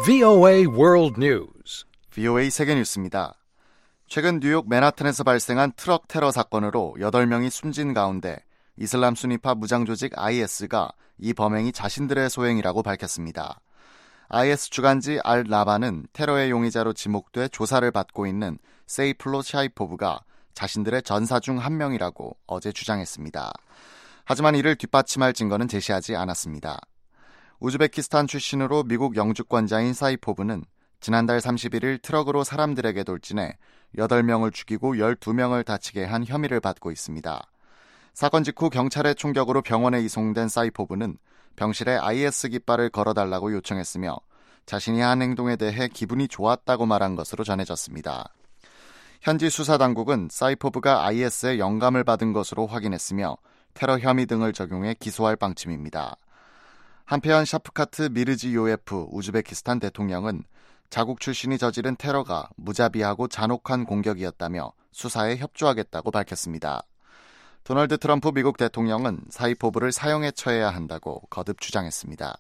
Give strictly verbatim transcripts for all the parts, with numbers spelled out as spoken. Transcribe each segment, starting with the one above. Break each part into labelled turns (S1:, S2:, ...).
S1: 브이오에이 World News.
S2: 브이오에이 세계 뉴스입니다. 최근 뉴욕 맨하탄에서 발생한 트럭 테러 사건으로 여덟 명이 숨진 가운데 이슬람 수니파 무장조직 아이에스가 이 범행이 자신들의 소행이라고 밝혔습니다. 아이에스 주간지 알-라바는 테러의 용의자로 지목돼 조사를 받고 있는 세이플로 샤이포브가 자신들의 전사 중 한 명이라고 어제 주장했습니다. 하지만 이를 뒷받침할 증거는 제시하지 않았습니다. 우즈베키스탄 출신으로 미국 영주권자인 사이포브는 지난달 삼십일일 트럭으로 사람들에게 돌진해 여덟 명을 죽이고 열두 명을 다치게 한 혐의를 받고 있습니다. 사건 직후 경찰의 총격으로 병원에 이송된 사이포브는 병실에 아이에스 깃발을 걸어달라고 요청했으며 자신이 한 행동에 대해 기분이 좋았다고 말한 것으로 전해졌습니다. 현지 수사당국은 사이포브가 아이에스의 영감을 받은 것으로 확인했으며 테러 혐의 등을 적용해 기소할 방침입니다. 한편 샤프카트 미르지요예프 우즈베키스탄 대통령은 자국 출신이 저지른 테러가 무자비하고 잔혹한 공격이었다며 수사에 협조하겠다고 밝혔습니다. 도널드 트럼프 미국 대통령은 사이포브를 사형에 처해야 한다고 거듭 주장했습니다.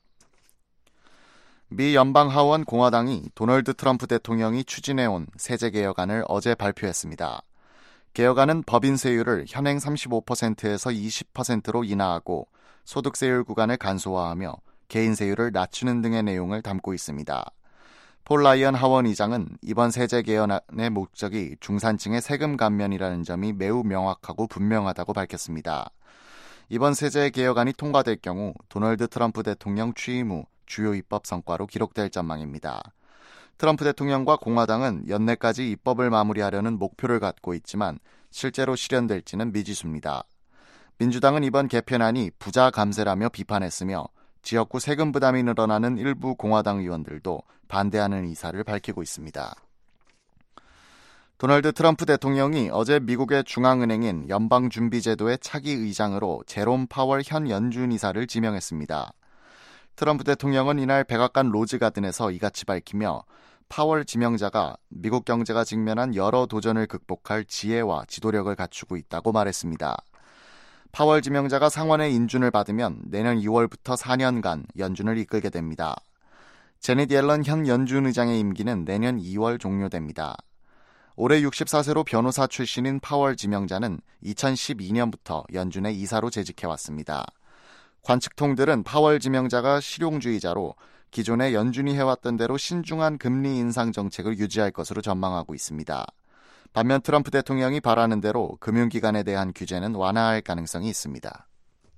S2: 미 연방하원 공화당이 도널드 트럼프 대통령이 추진해온 세제개혁안을 어제 발표했습니다. 개혁안은 법인세율을 현행 삼십오 퍼센트에서 이십 퍼센트로 인하하고 소득세율 구간을 간소화하며 개인세율을 낮추는 등의 내용을 담고 있습니다. 폴 라이언 하원 의장은 이번 세제 개헌안의 목적이 중산층의 세금 감면이라는 점이 매우 명확하고 분명하다고 밝혔습니다. 이번 세제 개혁안이 통과될 경우 도널드 트럼프 대통령 취임 후 주요 입법 성과로 기록될 전망입니다. 트럼프 대통령과 공화당은 연내까지 입법을 마무리하려는 목표를 갖고 있지만 실제로 실현될지는 미지수입니다. 민주당은 이번 개편안이 부자 감세라며 비판했으며 지역구 세금 부담이 늘어나는 일부 공화당 의원들도 반대하는 의사를 밝히고 있습니다. 도널드 트럼프 대통령이 어제 미국의 중앙은행인 연방준비제도의 차기 의장으로 제롬 파월 현 연준 이사를 지명했습니다. 트럼프 대통령은 이날 백악관 로즈가든에서 이같이 밝히며 파월 지명자가 미국 경제가 직면한 여러 도전을 극복할 지혜와 지도력을 갖추고 있다고 말했습니다. 파월 지명자가 상원의 인준을 받으면 내년 이월부터 사 년간 연준을 이끌게 됩니다. 제닛 옐런 현 연준 의장의 임기는 내년 이월 종료됩니다. 올해 육십사 세로 변호사 출신인 파월 지명자는 이천십이년부터 연준의 이사로 재직해왔습니다. 관측통들은 파월 지명자가 실용주의자로 기존에 연준이 해왔던 대로 신중한 금리 인상 정책을 유지할 것으로 전망하고 있습니다. 반면 트럼프 대통령이 바라는 대로 금융기관에 대한 규제는 완화할 가능성이 있습니다.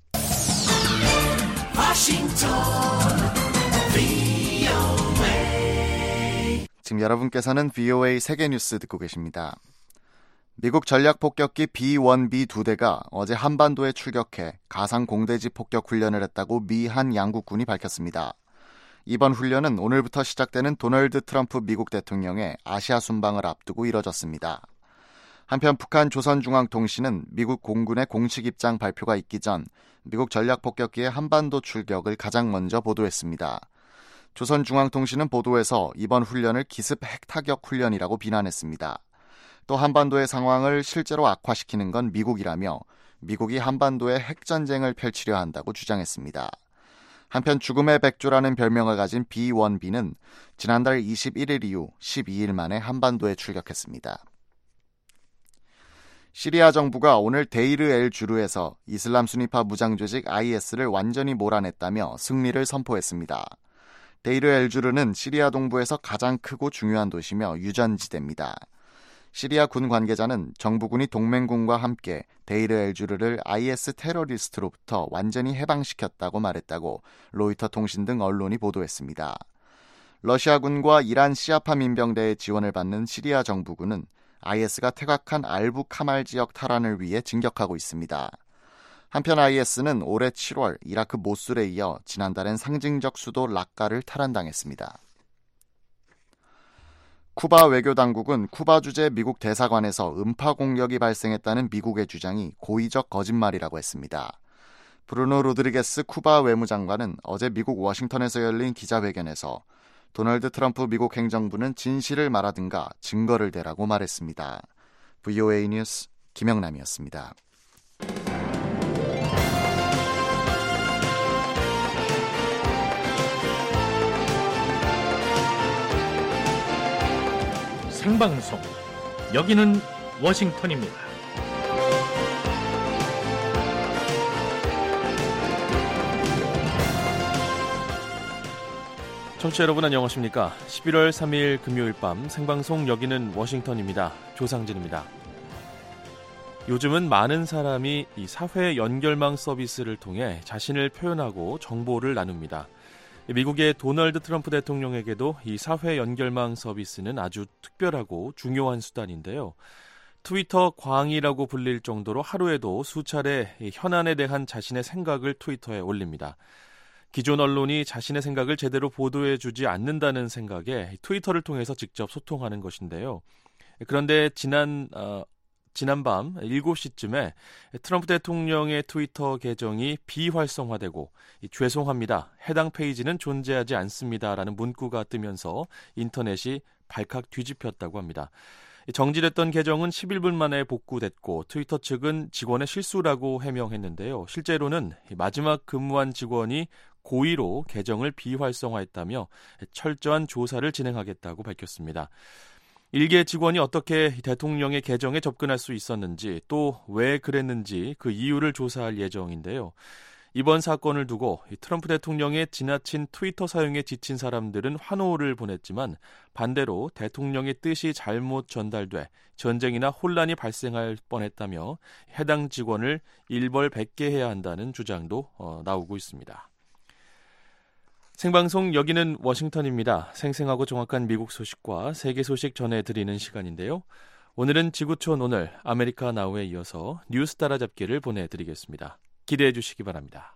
S2: 지금 여러분께서는 브이오에이 세계뉴스 듣고 계십니다. 미국 전략폭격기 비 원 비 두 대가 어제 한반도에 출격해 가상 공대지 폭격 훈련을 했다고 미 한 양국군이 밝혔습니다. 이번 훈련은 오늘부터 시작되는 도널드 트럼프 미국 대통령의 아시아 순방을 앞두고 이뤄졌습니다. 한편 북한 조선중앙통신은 미국 공군의 공식 입장 발표가 있기 전 미국 전략폭격기의 한반도 출격을 가장 먼저 보도했습니다. 조선중앙통신은 보도에서 이번 훈련을 기습 핵타격 훈련이라고 비난했습니다. 또 한반도의 상황을 실제로 악화시키는 건 미국이라며 미국이 한반도에 핵전쟁을 펼치려 한다고 주장했습니다. 한편 죽음의 백조라는 별명을 가진 비 원 비는 지난달 이십일일 이후 십이일 만에 한반도에 출격했습니다. 시리아 정부가 오늘 데이르 엘 주르에서 이슬람 수니파 무장조직 아이에스를 완전히 몰아냈다며 승리를 선포했습니다. 데이르 엘 주르는 시리아 동부에서 가장 크고 중요한 도시며 유전지대입니다. 시리아 군 관계자는 정부군이 동맹군과 함께 데이르 엘 주르를 아이에스 테러리스트로부터 완전히 해방시켰다고 말했다고 로이터 통신 등 언론이 보도했습니다. 러시아군과 이란 시아파 민병대의 지원을 받는 시리아 정부군은 아이에스가 퇴각한 알부 카말 지역 탈환을 위해 진격하고 있습니다. 한편 아이에스는 올해 칠월 이라크 모술에 이어 지난달엔 상징적 수도 락카를 탈환당했습니다. 쿠바 외교당국은 쿠바 주재 미국 대사관에서 음파 공격이 발생했다는 미국의 주장이 고의적 거짓말이라고 했습니다. 브루노 로드리게스 쿠바 외무장관은 어제 미국 워싱턴에서 열린 기자회견에서 도널드 트럼프 미국 행정부는 진실을 말하든가 증거를 대라고 말했습니다. 브이오에이 뉴스 김영남이었습니다.
S3: 생방송. 여기는 워싱턴입니다.
S4: 청취자 여러분 안녕하십니까? 십일월 삼일 금요일 밤 생방송 여기는 워싱턴입니다. 조상진입니다. 요즘은 많은 사람이 이 사회 연결망 서비스를 통해 자신을 표현하고 정보를 나눕니다. 미국의 도널드 트럼프 대통령에게도 이 사회 연결망 서비스는 아주 특별하고 중요한 수단인데요. 트위터 광이라고 불릴 정도로 하루에도 수차례 현안에 대한 자신의 생각을 트위터에 올립니다. 기존 언론이 자신의 생각을 제대로 보도해주지 않는다는 생각에 트위터를 통해서 직접 소통하는 것인데요. 그런데 지난 어, 지난밤 일곱 시쯤에 트럼프 대통령의 트위터 계정이 비활성화되고 죄송합니다. 해당 페이지는 존재하지 않습니다라는 문구가 뜨면서 인터넷이 발칵 뒤집혔다고 합니다. 정지됐던 계정은 십일 분 만에 복구됐고 트위터 측은 직원의 실수라고 해명했는데요. 실제로는 마지막 근무한 직원이 고의로 계정을 비활성화했다며 철저한 조사를 진행하겠다고 밝혔습니다. 일개 직원이 어떻게 대통령의 계정에 접근할 수 있었는지 또 왜 그랬는지 그 이유를 조사할 예정인데요. 이번 사건을 두고 트럼프 대통령의 지나친 트위터 사용에 지친 사람들은 환호를 보냈지만 반대로 대통령의 뜻이 잘못 전달돼 전쟁이나 혼란이 발생할 뻔했다며 해당 직원을 일벌백계해야 한다는 주장도 어, 나오고 있습니다. 생방송 여기는 워싱턴입니다. 생생하고 정확한 미국 소식과 세계 소식 전해드리는 시간인데요. 오늘은 지구촌 오늘 아메리카 나우에 이어서 뉴스 따라잡기를 보내드리겠습니다. 기대해 주시기 바랍니다.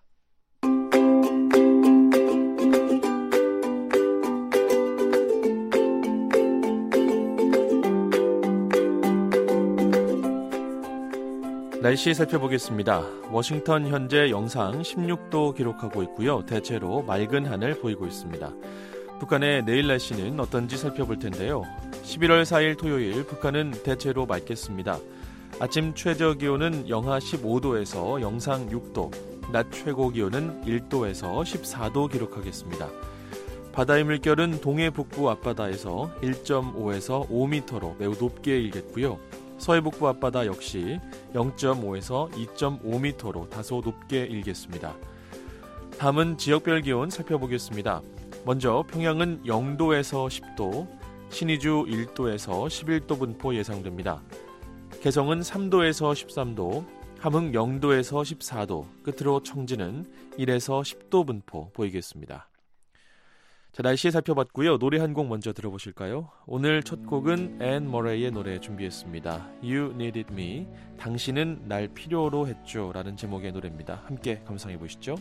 S4: 날씨 살펴보겠습니다. 워싱턴 현재 영상 십육 도 기록하고 있고요. 대체로 맑은 하늘 보이고 있습니다. 북한의 내일 날씨는 어떤지 살펴볼 텐데요. 십일월 사일 토요일 북한은 대체로 맑겠습니다. 아침 최저 기온은 영하 십오 도에서 영상 육 도, 낮 최고 기온은 일 도에서 십사 도 기록하겠습니다. 바다의 물결은 동해 북부 앞바다에서 일 점 오에서 오 미터로 매우 높게 일겠고요. 서해 북부 앞바다 역시 영 점 오에서 이 점 오 미터로 다소 높게 일겠습니다. 다음은 지역별 기온 살펴보겠습니다. 먼저 평양은 영 도에서 십 도, 신의주 일 도에서 십일 도 분포 예상됩니다. 개성은 삼 도에서 십삼 도, 함흥 영 도에서 십사 도, 끝으로 청진은 일에서 십 도 분포 보이겠습니다. 자, 날씨 살펴봤고요. 노래 한 곡 먼저 들어보실까요? 오늘 첫 곡은 앤 머레이의 노래 준비했습니다. You Needed Me, 당신은 날 필요로 했죠 라는 제목의 노래입니다. 함께 감상해 보시죠.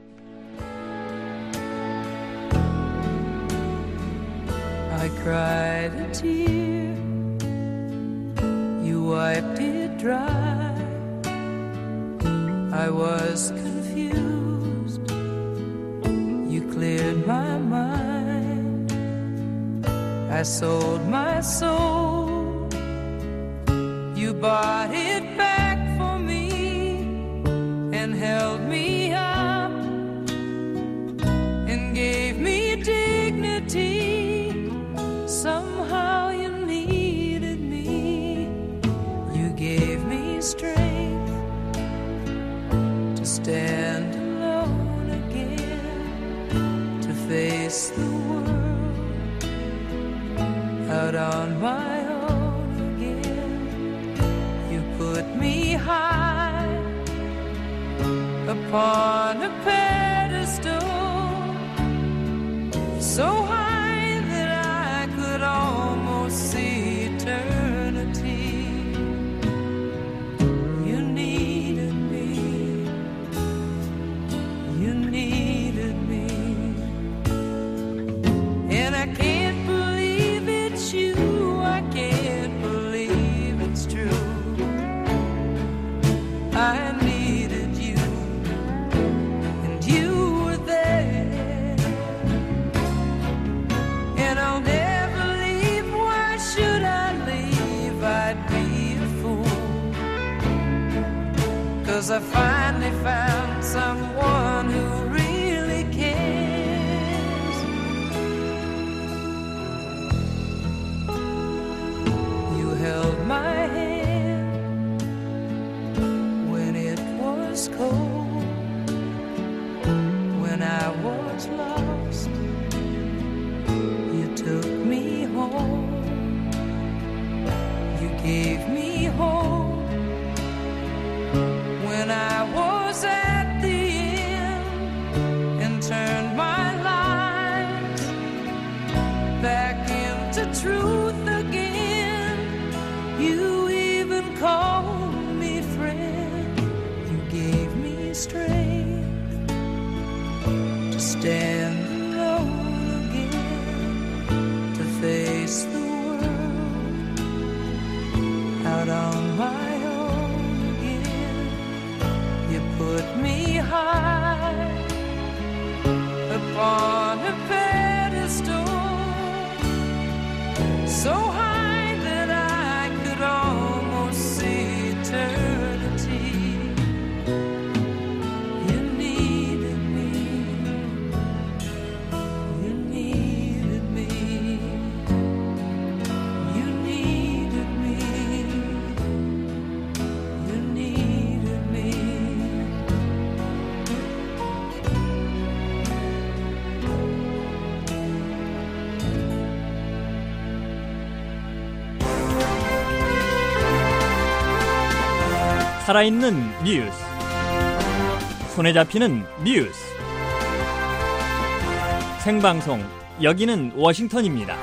S5: I cried a tear, you wiped it dry. I was confused, you cleared my mind. I sold my soul, you bought it back for me and held me up and gave me dignity. Somehow you needed me, you gave me strength to stand alone again, to face the world out on my own again. You put me high upon a pedestal, so high that I could almost see eternity. You needed me, you needed me, and I can't believe it's you, I can't believe it's true. I needed you, and you were there, and I'll never leave. Why should I leave? I'd be a fool, 'cause I finally found someone who really cares. to stand alone again, to face the world out on my own again. You put me high upon a pedestal, so high that I could almost see eternity. You needed me, you needed me, you needed me, you needed me.
S6: 살아있는 뉴스, 손에 잡히는 뉴스, 생방송, 여기는 워싱턴입니다.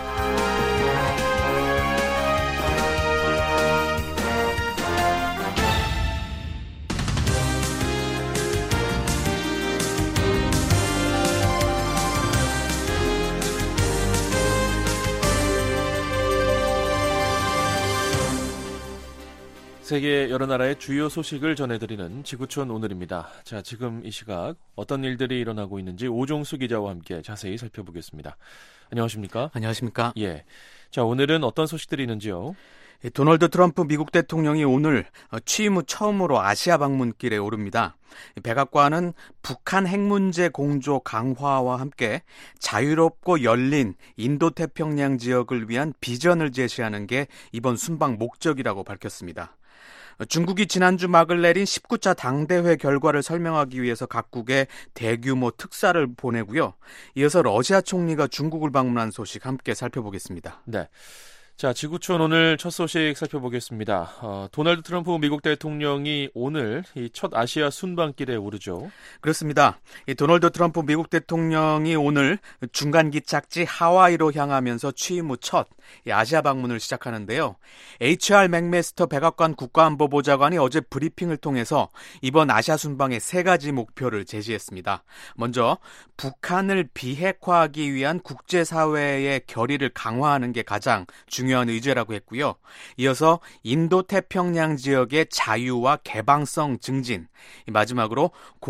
S4: 세계 여러 나라의 주요 소식을 전해드리는 지구촌 오늘입니다. 자, 지금 이 시각 어떤 일들이 일어나고 있는지 오종수 기자와 함께 자세히 살펴보겠습니다. 안녕하십니까?
S7: 안녕하십니까?
S4: 예. 자, 오늘은 어떤 소식들이 있는지요?
S7: 도널드 트럼프 미국 대통령이 오늘 취임 후 처음으로 아시아 방문길에 오릅니다. 백악관은 북한 핵 문제 공조 강화와 함께 자유롭고 열린 인도태평양 지역을 위한 비전을 제시하는 게 이번 순방 목적이라고 밝혔습니다. 중국이 지난주 막을 내린 십구 차 당대회 결과를 설명하기 위해서 각국에 대규모 특사를 보내고요. 이어서 러시아 총리가 중국을 방문한 소식 함께 살펴보겠습니다.
S4: 네. 자, 지구촌 오늘 첫 소식 살펴보겠습니다. 어, 도널드 트럼프 미국 대통령이 오늘 이 첫 아시아 순방길에 오르죠.
S7: 그렇습니다. 이 도널드 트럼프 미국 대통령이 오늘 중간 기착지 하와이로 향하면서 취임 후 첫 아시아 방문을 시작하는데요. 에이치알 맥메스터 백악관 국가안보보좌관이 어제 브리핑을 통해서 이번 아시아 순방의 세 가지 목표를 제시했습니다. 먼저 북한을 비핵화하기 위한 국제사회의 결의를 강화하는 게 가장 중요한 의제라고 했고요. 이어서 인도태평양 지역의 자유와 개방성 증진, 마지막으로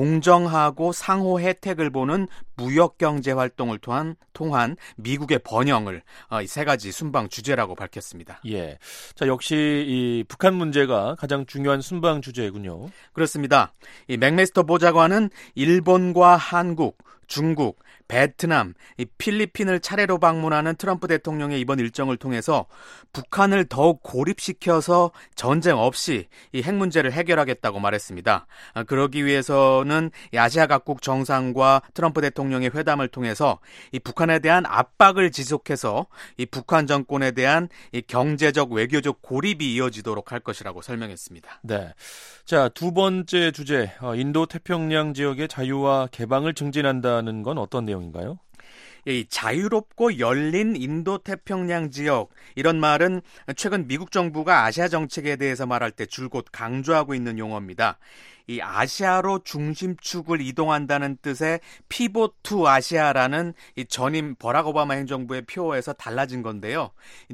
S7: 공정하고 상호 혜택을 보는 무역경제 활동을 통한, 통한 미국의 번영을 이 세 가지 순방 주제라고 밝혔습니다.
S4: 예, 자 역시 이 북한 문제가 가장 중요한 순방 주제군요.
S7: 그렇습니다. 이 맥메스터 보좌관은 일본과 한국, 중국, 베트남, 필리핀을 차례로 방문하는 트럼프 대통령의 이번 일정을 통해서 북한을 더욱 고립시켜서 전쟁 없이 이 핵 문제를 해결하겠다고 말했습니다. 그러기 위해서는 아시아 각국 정상과 트럼프 대통령의 회담을 통해서 이 북한에 대한 압박을 지속해서 이 북한 정권에 대한 이 경제적, 외교적 고립이 이어지도록 할 것이라고 설명했습니다.
S4: 네, 자 두 번째 주제, 인도 태평양 지역의 자유와 개방을 증진한다는 건 어떤 내용인가요?
S7: 이 자유롭고 열린 인도태평양 지역, 이런 말은 최근 미국 정부가 아시아 정책에 대해서 말할 때 줄곧 강조하고 있는 용어입니다. 이 아시아로 중심축을 이동한다는 뜻의 피봇 투 아시아라는 이 전임 버락 오바마 행정부의 표어에서 달라진 건데요.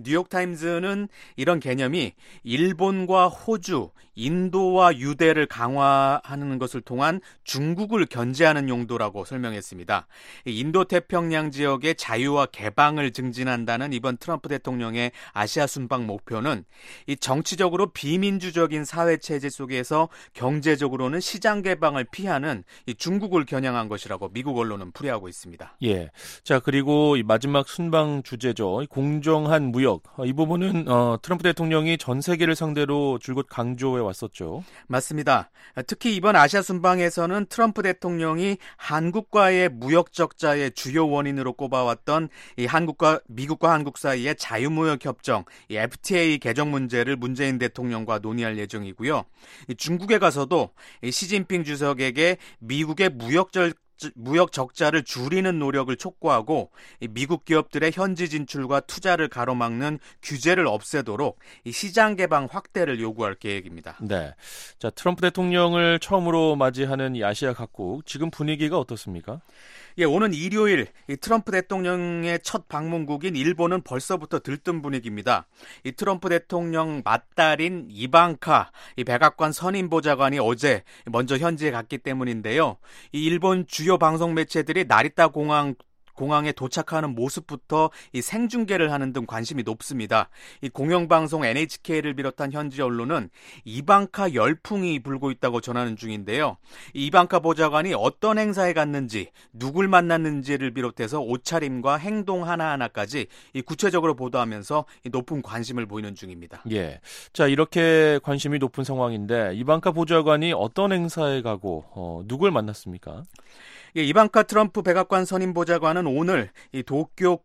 S7: 뉴욕타임즈는 이런 개념이 일본과 호주, 인도와 유대를 강화하는 것을 통한 중국을 견제하는 용도라고 설명했습니다. 인도태평양 지역의 자유와 개방을 증진한다는 이번 트럼프 대통령의 아시아 순방 목표는 이 정치적으로 비민주적인 사회체제 속에서 경제적으로 로는 시장 개방을 피하는 이 중국을 겨냥한 것이라고 미국 언론은 풀이하고 있습니다.
S4: 예. 자, 그리고 이 마지막 순방 주제죠. 공정한 무역. 이 부분은 어, 트럼프 대통령이 전 세계를 상대로 줄곧 강조해 왔었죠.
S7: 맞습니다. 특히 이번 아시아 순방에서는 트럼프 대통령이 한국과의 무역 적자의 주요 원인으로 꼽아왔던 이 한국과 미국과 한국 사이의 자유무역 협정, 이 에프티에이 개정 문제를 문재인 대통령과 논의할 예정이고요. 이 중국에 가서도 이 시진핑 주석에게 미국의 무역적 무역 적자를 줄이는 노력을 촉구하고 미국 기업들의 현지 진출과 투자를 가로막는 규제를 없애도록 이 시장 개방 확대를 요구할 계획입니다.
S4: 네, 자 트럼프 대통령을 처음으로 맞이하는 이 아시아 각국 지금 분위기가 어떻습니까?
S7: 예, 오는 일요일 이 트럼프 대통령의 첫 방문국인 일본은 벌써부터 들뜬 분위기입니다. 이 트럼프 대통령 맏딸인 이방카 이 백악관 선임 보좌관이 어제 먼저 현지에 갔기 때문인데요. 이 일본 주요 방송 매체들이 나리타 공항 공항에 도착하는 모습부터 이 생중계를 하는 등 관심이 높습니다. 이 공영방송 엔에이치케이를 비롯한 현지 언론은 이방카 열풍이 불고 있다고 전하는 중인데요. 이 이방카 보좌관이 어떤 행사에 갔는지, 누굴 만났는지를 비롯해서 옷차림과 행동 하나하나까지 이 구체적으로 보도하면서 이 높은 관심을 보이는 중입니다.
S4: 예, 자 이렇게 관심이 높은 상황인데 이방카 보좌관이 어떤 행사에 가고 어, 누굴 만났습니까?
S7: 예, 이방카 트럼프 백악관 선임 보좌관은 오늘 이 도쿄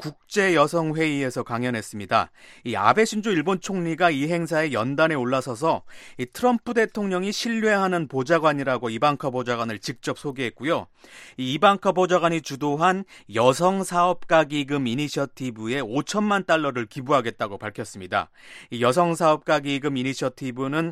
S7: 국제여성회의에서 강연했습니다. 이 아베 신조 일본 총리가 이 행사에 연단에 올라서서 이 트럼프 대통령이 신뢰하는 보좌관이라고 이방카 보좌관을 직접 소개했고요. 이 이방카 보좌관이 주도한 여성사업가 기금 이니셔티브에 오천만 달러를 기부하겠다고 밝혔습니다. 이 여성사업가 기금 이니셔티브는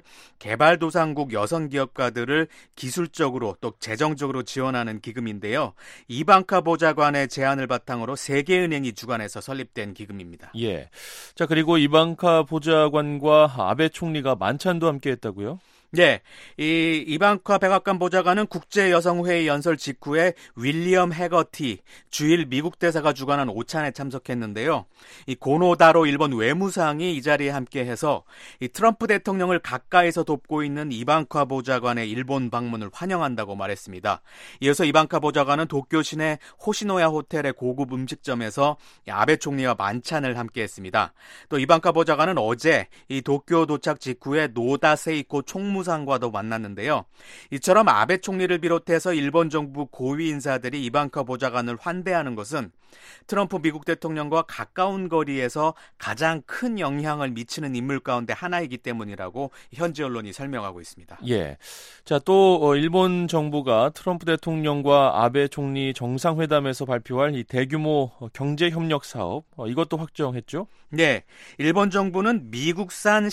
S7: 개발도상국 여성기업가들을 기술적으로 또 재정적으로 지원하는 기금인데 인데요. 이방카 보좌관의 제안을 바탕으로 세계은행이 주관해서 설립된 기금입니다.
S4: 예. 자, 그리고 이방카 보좌관과 아베 총리가 만찬도 함께 했다고요?
S7: 네, 이 이방카 백악관 보좌관은 국제여성회의 연설 직후에 윌리엄 해거티 주일 미국 대사가 주관한 오찬에 참석했는데요. 이 고노다로 일본 외무상이 이 자리에 함께해서 이 트럼프 대통령을 가까이서 돕고 있는 이방카 보좌관의 일본 방문을 환영한다고 말했습니다. 이어서 이방카 보좌관은 도쿄 시내 호시노야 호텔의 고급 음식점에서 아베 총리와 만찬을 함께했습니다. 또 이방카 보좌관은 어제 이 도쿄 도착 직후에 노다 세이코 총무 상과도 만났는데요. 이처럼 아베 총리를 비롯해서 일본 정부 고위 인사들이 이방카 보좌관을 환대하는 것은 트럼프 미국 대통령과 가까운 거리에서 가장 큰 영향을 미치는 인물 가운데 하나이기 때문이라고 현지 언론이 설명하고 있습니다.
S4: 예. 자, 또 일본 정부가 트럼프 대통령과 아베 총리 정상회담에서 발표할 이 대규모 경제 협력 사업 이것도 확정했죠?
S7: 네. 일본 정부는 미국산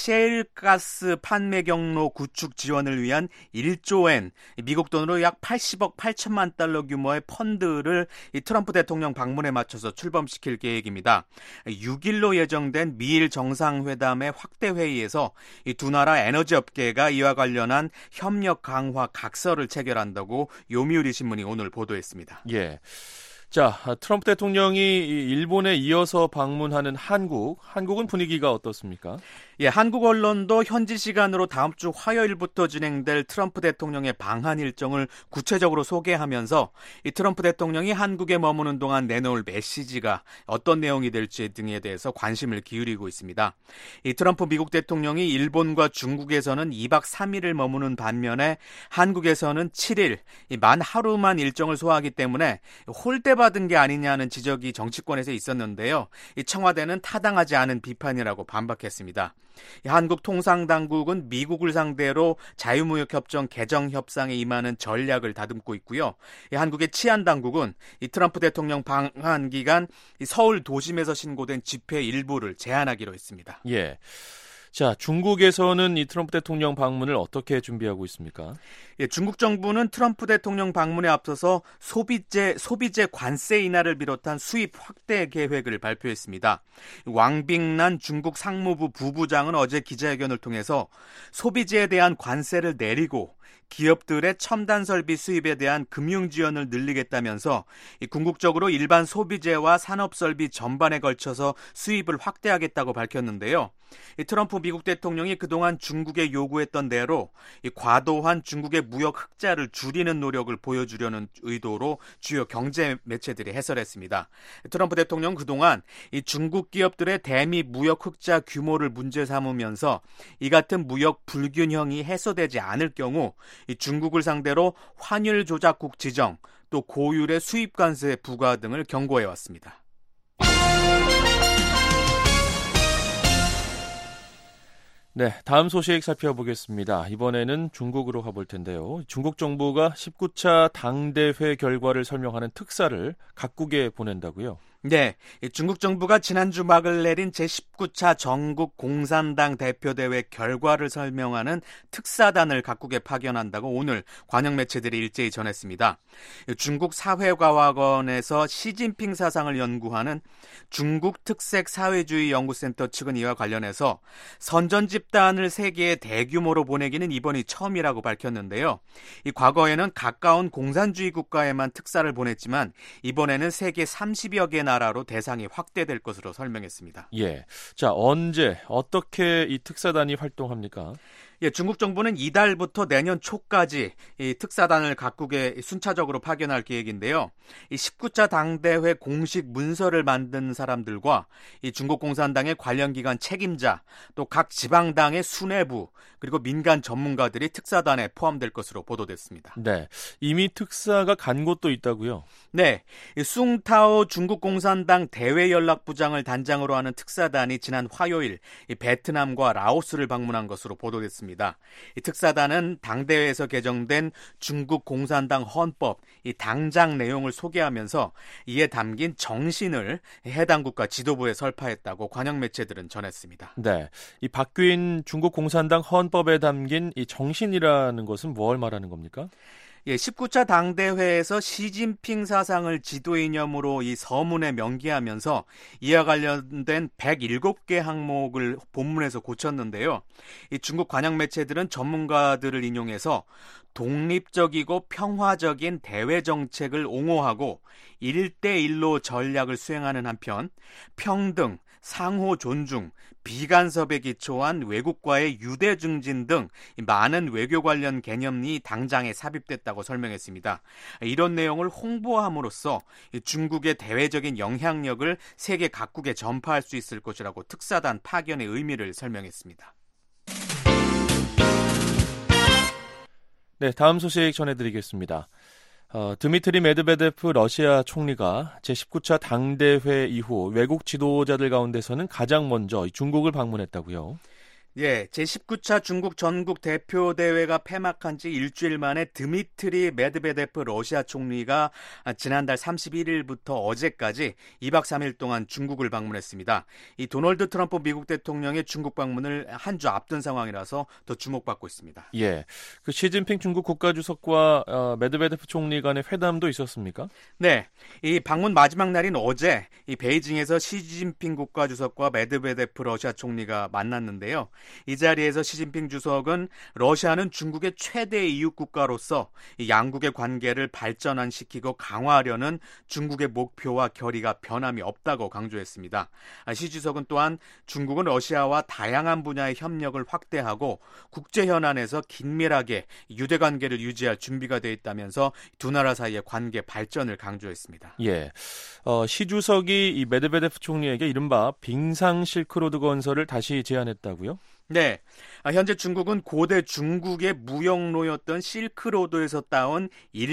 S7: 셰일가스 판매 경로 구축 지원을 위한 일조엔, 미국 돈으로 약 팔십억 팔천만 달러 규모의 펀드를 이 트럼프 대통령 방문에 맞춰서 출범시킬 계획입니다. 육 일로 예정된 미일 정상회담의 확대 회의에서 이 두 나라 에너지 업계가 이와 관련한 협력 강화 각서를 체결한다고 요미우리 신문이 오늘 보도했습니다.
S4: 예. 자, 트럼프 대통령이 일본에 이어서 방문하는 한국, 한국은 분위기가 어떻습니까?
S7: 예, 한국 언론도 현지 시간으로 다음 주 화요일부터 진행될 트럼프 대통령의 방한 일정을 구체적으로 소개하면서 이 트럼프 대통령이 한국에 머무는 동안 내놓을 메시지가 어떤 내용이 될지 등에 대해서 관심을 기울이고 있습니다. 이 트럼프 미국 대통령이 일본과 중국에서는 이박 삼일을 머무는 반면에 한국에서는 칠일, 만 하루만 일정을 소화하기 때문에 홀대받은 게 아니냐는 지적이 정치권에서 있었는데요. 이 청와대는 타당하지 않은 비판이라고 반박했습니다. 한국 통상당국은 미국을 상대로 자유무역협정 개정 협상에 임하는 전략을 다듬고 있고요. 한국의 치안당국은 이 트럼프 대통령 방한 기간 서울 도심에서 신고된 집회 일부를 제한하기로 했습니다.
S4: 예. 자, 중국에서는 이 트럼프 대통령 방문을 어떻게 준비하고 있습니까?
S7: 예, 중국 정부는 트럼프 대통령 방문에 앞서서 소비재, 소비재 관세 인하를 비롯한 수입 확대 계획을 발표했습니다. 왕빙난 중국 상무부 부부장은 어제 기자회견을 통해서 소비재에 대한 관세를 내리고 기업들의 첨단 설비 수입에 대한 금융 지원을 늘리겠다면서 궁극적으로 일반 소비재와 산업 설비 전반에 걸쳐서 수입을 확대하겠다고 밝혔는데요. 이 트럼프 미국 대통령이 그동안 중국에 요구했던 대로 이 과도한 중국의 무역 흑자를 줄이는 노력을 보여주려는 의도로 주요 경제 매체들이 해설했습니다. 트럼프 대통령 그동안 이 중국 기업들의 대미 무역 흑자 규모를 문제 삼으면서 이 같은 무역 불균형이 해소되지 않을 경우 이 중국을 상대로 환율 조작국 지정, 또 고율의 수입 관세 부과 등을 경고해왔습니다.
S4: 네, 다음 소식 살펴보겠습니다. 이번에는 중국으로 가볼 텐데요. 중국 정부가 십구 차 당대회 결과를 설명하는 특사를 각국에 보낸다고요?
S7: 네, 중국 정부가 지난주 막을 내린 제십구 차 전국 공산당 대표대회 결과를 설명하는 특사단을 각국에 파견한다고 오늘 관영 매체들이 일제히 전했습니다. 중국 사회과학원에서 시진핑 사상을 연구하는 중국 특색 사회주의 연구센터 측은 이와 관련해서 선전 집단을 세계에 대규모로 보내기는 이번이 처음이라고 밝혔는데요. 이 과거에는 가까운 공산주의 국가에만 특사를 보냈지만 이번에는 세계 삼십여 개 나라로 대상이 확대될 것으로 설명했습니다.
S4: 예, 자 언제 어떻게 이 특사단이 활동합니까?
S7: 예, 중국 정부는 이달부터 내년 초까지 이 특사단을 각국에 순차적으로 파견할 계획인데요. 이 십구 차 당대회 공식 문서를 만든 사람들과 이 중국 공산당의 관련 기관 책임자, 또 각 지방당의 수뇌부, 그리고 민간 전문가들이 특사단에 포함될 것으로 보도됐습니다.
S4: 네, 이미 특사가 간 곳도 있다고요?
S7: 네, 이 숭타오 중국 공산당 대외연락부장을 단장으로 하는 특사단이 지난 화요일 이 베트남과 라오스를 방문한 것으로 보도됐습니다. 이 특사단은 당대회에서 개정된 중국 공산당 헌법, 이 당장 내용을 소개하면서 이에 담긴 정신을 해당 국가 지도부에 설파했다고 관영 매체들은 전했습니다.
S4: 네, 이 바뀐 중국 공산당 헌법에 담긴 이 정신이라는 것은 뭘 말하는 겁니까?
S7: 예, 십구 차 당대회에서 시진핑 사상을 지도 이념으로 이 서문에 명기하면서 이와 관련된 백일곱 개 항목을 본문에서 고쳤는데요. 이 중국 관영 매체들은 전문가들을 인용해서 독립적이고 평화적인 대외 정책을 옹호하고 일대일로 전략을 수행하는 한편 평등, 상호 존중, 비간섭에 기초한 외국과의 유대 증진 등 많은 외교 관련 개념이 당장에 삽입됐다고 설명했습니다. 이런 내용을 홍보함으로써 중국의 대외적인 영향력을 세계 각국에 전파할 수 있을 것이라고 특사단 파견의 의미를 설명했습니다.
S4: 네, 다음 소식 전해드리겠습니다. 어, 드미트리 메드베데프 러시아 총리가 제십구 차 당대회 이후 외국 지도자들 가운데서는 가장 먼저 중국을 방문했다고요?
S7: 예, 제십구 차 중국 전국 대표 대회가 폐막한 지 일주일 만에 드미트리 메드베데프 러시아 총리가 지난달 삼십일 일부터 어제까지 이박 삼일 동안 중국을 방문했습니다. 이 도널드 트럼프 미국 대통령의 중국 방문을 한 주 앞둔 상황이라서 더 주목받고 있습니다.
S4: 예, 그 시진핑 중국 국가주석과 어, 메드베데프 총리 간의 회담도 있었습니까?
S7: 네, 이 방문 마지막 날인 어제 이 베이징에서 시진핑 국가주석과 메드베데프 러시아 총리가 만났는데요. 이 자리에서 시진핑 주석은 러시아는 중국의 최대 이웃 국가로서 양국의 관계를 발전시키고 강화하려는 중국의 목표와 결의가 변함이 없다고 강조했습니다. 시 주석은 또한 중국은 러시아와 다양한 분야의 협력을 확대하고 국제 현안에서 긴밀하게 유대 관계를 유지할 준비가 되어 있다면서 두 나라 사이의 관계 발전을 강조했습니다.
S4: 예, 어, 시 주석이 이 메드베데프 총리에게 이른바 빙상 실크로드 건설을 다시 제안했다고요?
S7: 네, 현재 중국은 고대 중국의 무역로였던 실크로드에서 따온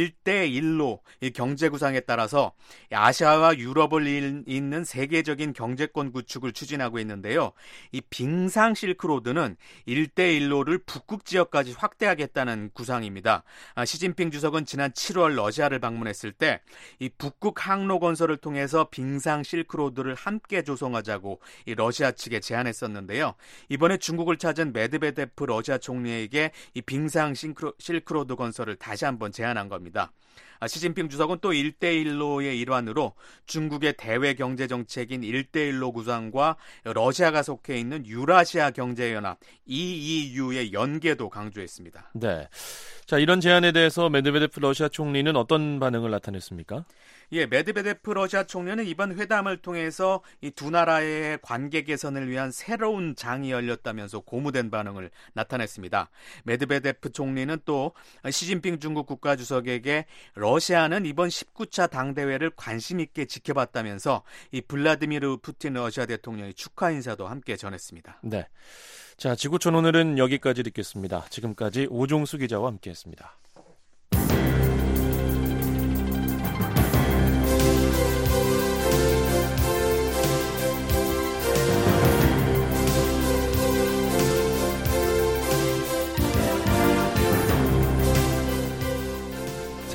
S7: 일대일로 경제 구상에 따라서 아시아와 유럽을 잇는 세계적인 경제권 구축을 추진하고 있는데요. 이 빙상 실크로드는 일대일로를 북극 지역까지 확대하겠다는 구상입니다. 시진핑 주석은 지난 칠월 러시아를 방문했을 때 이 북극 항로 건설을 통해서 빙상 실크로드를 함께 조성하자고 이 러시아 측에 제안했었는데요. 이번에 중국 을 찾은 메드베데프 러시아 총리에게 이 빙상 실크로드 건설을 다시 한번 제안한 겁니다. 시진핑 주석은 또 일대일로의 일환으로 중국의 대외 경제 정책인 일대일로 구상과 러시아가 속해 있는 유라시아 경제연합 이이유의 연계도 강조했습니다.
S4: 네, 자 이런 제안에 대해서 메드베데프 러시아 총리는 어떤 반응을 나타냈습니까?
S7: 예, 메드베데프 러시아 총리는 이번 회담을 통해서 이 두 나라의 관계 개선을 위한 새로운 장이 열렸다면서 고무된 반응을 나타냈습니다. 메드베데프 총리는 또 시진핑 중국 국가주석에게 러시아는 이번 십구 차 당대회를 관심 있게 지켜봤다면서 이 블라디미르 푸틴 러시아 대통령의 축하 인사도 함께 전했습니다.
S4: 네, 자 지구촌 오늘은 여기까지 듣겠습니다. 지금까지 오종수 기자와 함께했습니다.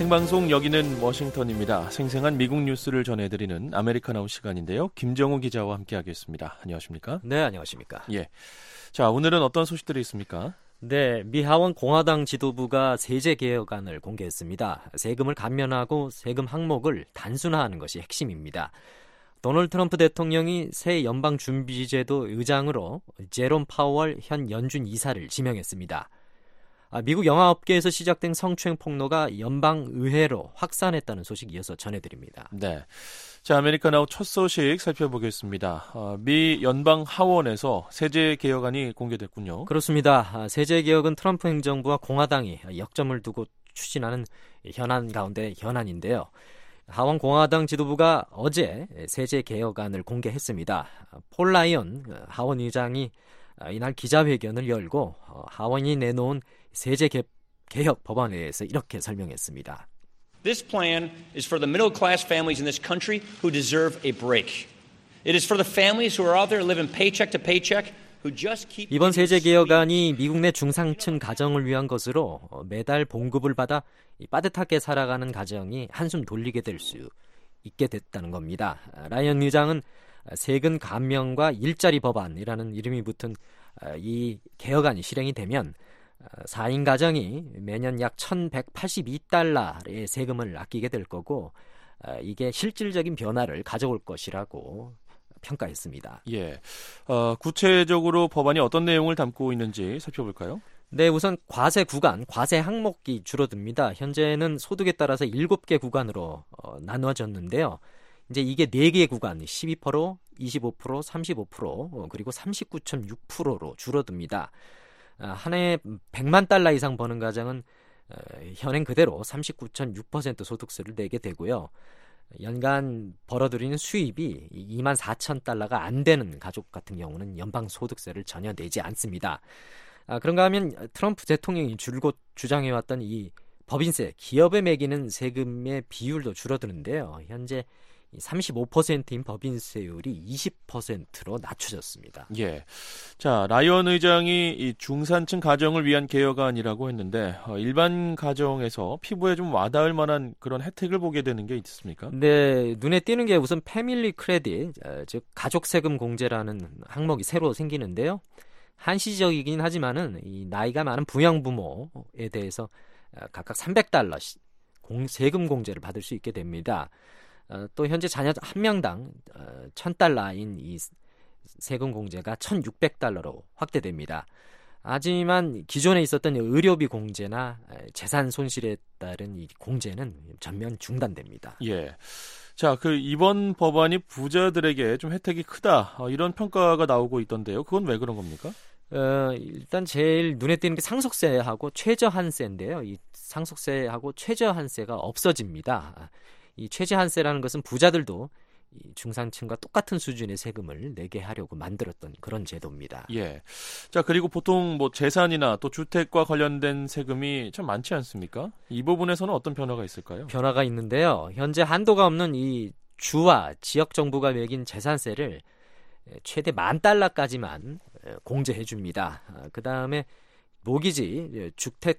S4: 생방송 여기는 워싱턴입니다. 생생한 미국 뉴스를 전해드리는 아메리카나우 시간인데요. 김정우 기자와 함께하겠습니다. 안녕하십니까?
S8: 네, 안녕하십니까?
S4: 예. 자, 오늘은 어떤 소식들이 있습니까?
S8: 네, 미 하원 공화당 지도부가 세제 개혁안을 공개했습니다. 세금을 감면하고 세금 항목을 단순화하는 것이 핵심입니다. 도널드 트럼프 대통령이 새 연방준비제도 의장으로 제롬 파월 현 연준 이사를 지명했습니다. 미국 영화업계에서 시작된 성추행 폭로가 연방의회로 확산했다는 소식 이어서 전해드립니다.
S4: 네, 자, 아메리카나우 첫 소식 살펴보겠습니다. 어, 미 연방 하원에서 세제 개혁안이 공개됐군요.
S8: 그렇습니다. 세제 개혁은 트럼프 행정부와 공화당이 역점을 두고 추진하는 현안 가운데 현안인데요. 하원 공화당 지도부가 어제 세제 개혁안을 공개했습니다. 폴 라이언 하원 의장이 이날 기자회견을 열고 하원이 내놓은 세제 개, 개혁 법안에 대해서 이렇게 설명했습니다.
S9: This plan is for the middle class families in this country who deserve a break. It is for the families who are out there living paycheck to paycheck.
S8: 이번 세제 개혁안이 미국 내 중상층 가정을 위한 것으로 매달 봉급을 받아 빠듯하게 살아가는 가정이 한숨 돌리게 될 수 있게 됐다는 겁니다. 라이언 의장은 세금 감면과 일자리 법안이라는 이름이 붙은 이 개혁안이 실행이 되면 사 인 가정이 매년 약 천백팔십이 달러의 세금을 아끼게 될 거고 이게 실질적인 변화를 가져올 것이라고 평가했습니다.
S4: 예, 어, 구체적으로 법안이 어떤 내용을 담고 있는지 살펴볼까요?
S8: 네, 우선 과세 구간, 과세 항목이 줄어듭니다. 현재는 소득에 따라서 일곱 개 구간으로 어, 나누어졌는데요. 이제 이게 네 개 구간, 십이 퍼센트, 이십오 퍼센트, 삼십오 퍼센트, 어, 그리고 삼십구 점 육 퍼센트로 줄어듭니다. 아, 한 해에 백만 달러 이상 버는 가정은 어, 현행 그대로 삼십구 점 육 퍼센트 소득세를 내게 되고요. 연간 벌어들이는 수입이 이만 사천 달러가 안 되는 가족 같은 경우는 연방소득세를 전혀 내지 않습니다. 아, 그런가 하면 트럼프 대통령이 줄곧 주장해왔던 이 법인세, 기업에 매기는 세금의 비율도 줄어드는데요. 현재 삼십오 퍼센트인 법인세율이 이십 퍼센트로 낮춰졌습니다.
S4: 예, 자, 라이언 의장이 이 중산층 가정을 위한 개혁안이라고 했는데 어, 일반 가정에서 피부에 좀 와닿을 만한 그런 혜택을 보게 되는 게 있습니까?
S8: 네, 눈에 띄는 게 우선 패밀리 크레딧, 어, 즉 가족 세금 공제라는 항목이 새로 생기는데요. 한시적이긴 하지만은 이 나이가 많은 부양 부모에 대해서 어, 각각 삼백 달러 공, 세금 공제를 받을 수 있게 됩니다. 어, 또 현재 자녀 한 명당 어, 천 달러인 이 세금 공제가 천육백 달러로 확대됩니다. 하지만 기존에 있었던 의료비 공제나 재산 손실에 따른 이 공제는 전면 중단됩니다.
S4: 예. 자, 그 이번 법안이 부자들에게 좀 혜택이 크다, 어, 이런 평가가 나오고 있던데요. 그건 왜 그런 겁니까?
S8: 어, 일단 제일 눈에 띄는 게 상속세하고 최저한세인데요. 이 상속세하고 최저한세가 없어집니다. 이 최저한세라는 것은 부자들도 이 중산층과 똑같은 수준의 세금을 내게 하려고 만들었던 그런 제도입니다.
S4: 예. 자, 그리고 보통 뭐 재산이나 또 주택과 관련된 세금이 참 많지 않습니까? 이 부분에서는 어떤 변화가 있을까요?
S8: 변화가 있는데요. 현재 한도가 없는 이 주와 지역 정부가 매긴 재산세를 최대 만 달러까지만 공제해 줍니다. 그 다음에 모기지,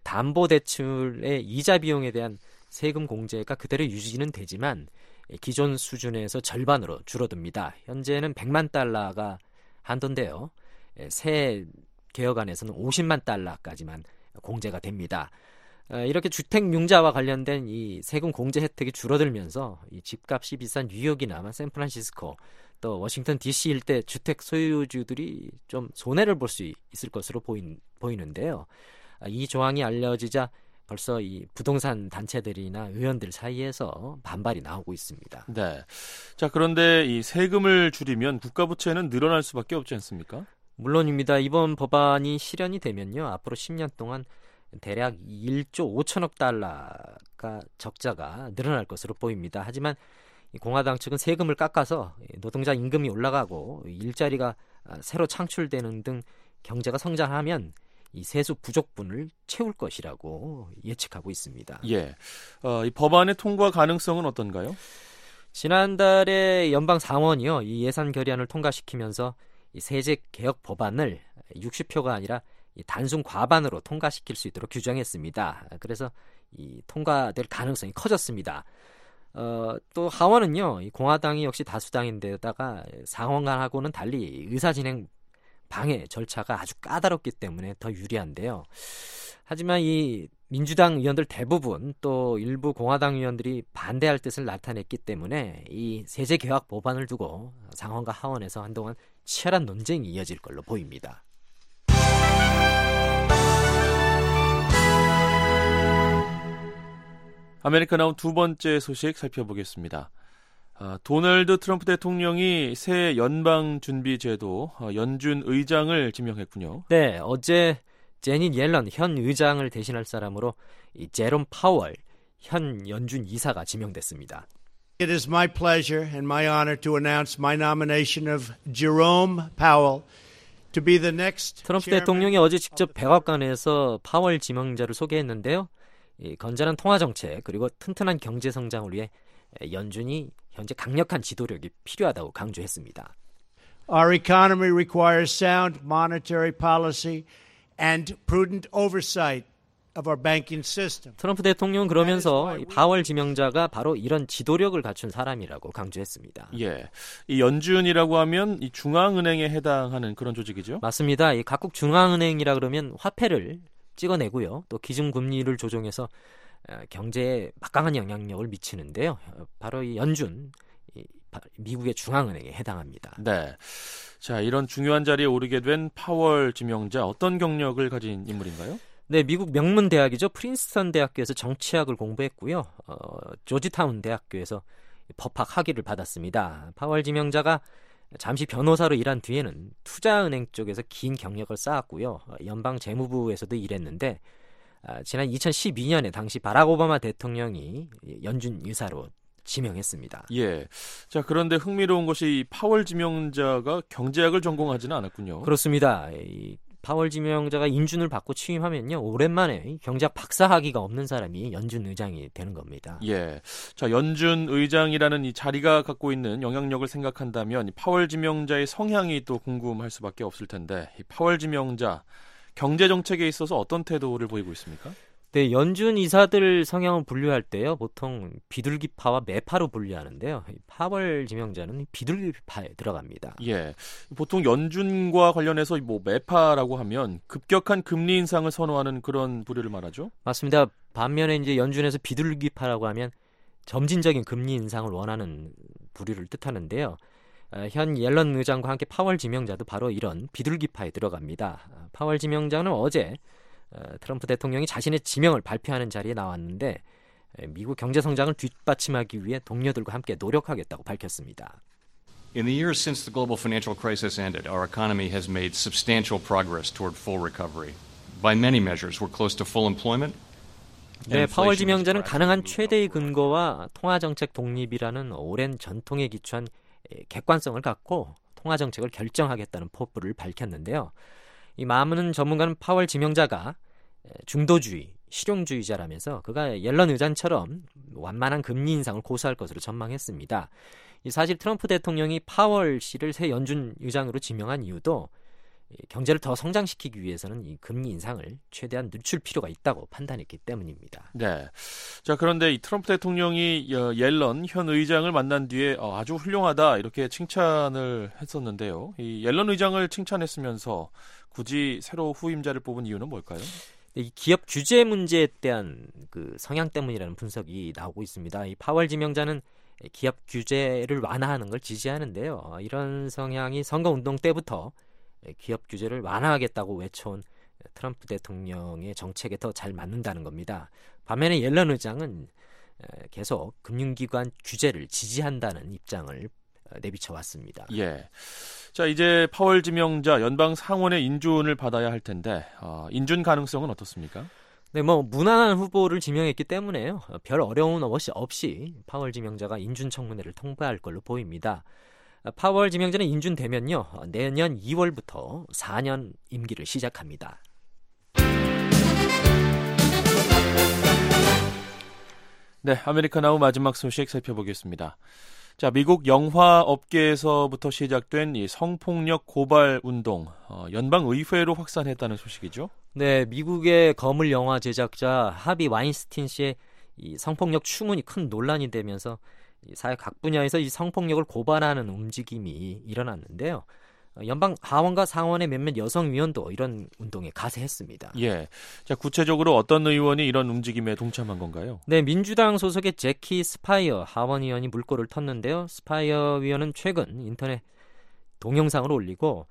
S8: 주택담보대출의 이자 비용에 대한 세금 공제가 그대로 유지는 되지만 기존 수준에서 절반으로 줄어듭니다. 현재는 백만 달러가 한도인데요. 새 개혁안에서는 오십만 달러까지만 공제가 됩니다. 이렇게 주택융자와 관련된 이 세금 공제 혜택이 줄어들면서 이 집값이 비싼 뉴욕이나 샌프란시스코 또 워싱턴 디씨 일대 주택 소유주들이 좀 손해를 볼 수 있을 것으로 보인, 보이는데요. 이 조항이 알려지자 벌써 이 부동산 단체들이나 의원들 사이에서 반발이 나오고 있습니다.
S4: 네. 자, 그런데 이 세금을 줄이면 국가 부채는 늘어날 수밖에 없지 않습니까?
S8: 물론입니다. 이번 법안이 실현이 되면요, 앞으로 십 년 동안 대략 일조 오천억 달러가 적자가 늘어날 것으로 보입니다. 하지만 공화당 측은 세금을 깎아서 노동자 임금이 올라가고 일자리가 새로 창출되는 등 경제가 성장하면 이 세수 부족분을 채울 것이라고 예측하고 있습니다.
S4: 예, 어, 이 법안의 통과 가능성은 어떤가요?
S8: 지난달에 연방 상원이요, 이 예산 결의안을 통과시키면서 이 세제 개혁 법안을 육십 표가 아니라 이 단순 과반으로 통과시킬 수 있도록 규정했습니다. 그래서 이 통과될 가능성이 커졌습니다. 어, 또 하원은요, 이 공화당이 역시 다수당인데다가 상원간하고는 달리 의사진행 방해 절차가 아주 까다롭기 때문에 더 유리한데요. 하지만 이 민주당 의원들 대부분 또 일부 공화당 의원들이 반대할 뜻을 나타냈기 때문에 이 세제 개혁 법안을 두고 상원과 하원에서 한동안 치열한 논쟁이 이어질 걸로 보입니다.
S4: 아메리카 나온 두 번째 소식 살펴보겠습니다. 아, 도널드 트럼프 대통령이 새 연방준비제도 어, 연준 의장을 지명했군요.
S8: 네, 어제 제닛 옐런 현 의장을 대신할 사람으로 이 제롬 파월 현 연준 이사가 지명됐습니다.
S10: It is my pleasure and my honor to announce my nomination of Jerome Powell to be the next.
S8: 트럼프 대통령이 어제 직접 백악관에서 파월 지명자를 소개했는데요. 이 건전한 통화 정책 그리고 튼튼한 경제 성장을 위해 연준이 현재 강력한 지도력이 필요하다고 강조했습니다.
S10: Our economy requires sound monetary policy and prudent oversight of our banking system.
S8: 트럼프 대통령은 그러면서 이 파월 지명자가 바로 이런 지도력을 갖춘 사람이라고 강조했습니다.
S4: 예, 이 연준이라고 하면 이 중앙은행에 해당하는 그런 조직이죠?
S8: 맞습니다. 이 각국 중앙은행이라 그러면 화폐를 찍어내고요. 또 기준금리를 조정해서 경제에 막강한 영향력을 미치는데요. 바로 이 연준, 이 미국의 중앙은행에 해당합니다.
S4: 네. 자, 이런 중요한 자리에 오르게 된 파월 지명자 어떤 경력을 가진 인물인가요?
S8: 네, 미국 명문 대학이죠. 프린스턴 대학교에서 정치학을 공부했고요. 어, 조지타운 대학교에서 법학 학위를 받았습니다. 파월 지명자가 잠시 변호사로 일한 뒤에는 투자은행 쪽에서 긴 경력을 쌓았고요. 연방 재무부에서도 일했는데 아, 지난 이천십이 년에 당시 바락 오바마 대통령이 연준 의사로 지명했습니다.
S4: 예. 자, 그런데 흥미로운 것이 이 파월 지명자가 경제학을 전공하지는 않았군요.
S8: 그렇습니다. 이 파월 지명자가 인준을 받고 취임하면요, 오랜만에 경제학 박사 학위가 없는 사람이 연준 의장이 되는 겁니다.
S4: 예. 자, 연준 의장이라는 이 자리가 갖고 있는 영향력을 생각한다면 이 파월 지명자의 성향이 또 궁금할 수밖에 없을 텐데, 이 파월 지명자 경제 정책에 있어서 어떤 태도를 보이고 있습니까?
S8: 네, 연준 이사들 성향을 분류할 때요, 보통 비둘기파와 매파로 분류하는데요. 파월 지명자는 비둘기파에 들어갑니다.
S4: 예, 보통 연준과 관련해서 뭐 매파라고 하면 급격한 금리 인상을 선호하는 그런 부류를 말하죠.
S8: 맞습니다. 반면에 이제 연준에서 비둘기파라고 하면 점진적인 금리 인상을 원하는 부류를 뜻하는데요. 현 옐런 의장과 함께 파월 지명자도 바로 이런 비둘기파에 들어갑니다. 파월 지명자는 어제 트럼프 대통령이 자신의 지명을 발표하는 자리에 나왔는데 미국 경제 성장을 뒷받침하기 위해 동료들과 함께 노력하겠다고 밝혔습니다.
S11: In the years since the global financial crisis ended, our economy has made substantial progress toward full recovery. By many measures, we're close to full employment.
S8: 네, 파월 지명자는 가능한 최대의 근거와 통화정책 독립이라는 오랜 전통에 기초한 객관성을 갖고 통화정책을 결정하겠다는 포부를 밝혔는데요. 이 많은 전문가는 파월 지명자가 중도주의, 실용주의자라면서 그가 옐런 의장처럼 완만한 금리 인상을 고수할 것으로 전망했습니다. 사실 트럼프 대통령이 파월 씨를 새 연준 의장으로 지명한 이유도 경제를 더 성장시키기 위해서는 이 금리 인상을 최대한 늦출 필요가 있다고 판단했기 때문입니다.
S4: 네. 자, 그런데 이 트럼프 대통령이 옐런 현 의장을 만난 뒤에 아주 훌륭하다 이렇게 칭찬을 했었는데요. 이 옐런 의장을 칭찬했으면서 굳이 새로 후임자를 뽑은 이유는 뭘까요?
S8: 이 기업 규제 문제에 대한 그 성향 때문이라는 분석이 나오고 있습니다. 이 파월 지명자는 기업 규제를 완화하는 걸 지지하는데요. 이런 성향이 선거운동 때부터 기업 규제를 완화하겠다고 외쳐온 트럼프 대통령의 정책에 더 잘 맞는다는 겁니다. 반면에 옐런 의장은 계속 금융기관 규제를 지지한다는 입장을 내비쳐왔습니다.
S4: 예. 자, 이제 파월 지명자 연방 상원의 인준을 받아야 할 텐데 어, 인준 가능성은 어떻습니까?
S8: 네, 뭐 무난한 후보를 지명했기 때문에요. 별 어려움 없이, 없이 파월 지명자가 인준 청문회를 통과할 걸로 보입니다. 파월 지명자는 인준되면요, 내년 이월부터 사 년 임기를 시작합니다.
S4: 네, 아메리카 나우 마지막 소식 살펴보겠습니다. 자, 미국 영화 업계에서부터 시작된 이 성폭력 고발 운동, 어, 연방 의회로 확산했다는 소식이죠.
S8: 네, 미국의 거물 영화 제작자 하비 와인스틴 씨의 이 성폭력 추문이 큰 논란이 되면서 이 사회 각 분야에서 이 성폭력을 고발하는 움직임이 일어났는데요. 연방 하원과 상원의 몇몇 여성 의원도 이런 운동에 가세했습니다.
S4: 예. 자, 구체적으로 어떤 의원이 이런 움직임에 동참한 건가요?
S8: 네, 민주당 소속의 제키 스파이어 하원 의원이 물꼬를 텄는데요. 스파이어 의원은 최근 인터넷 동영상을 올리고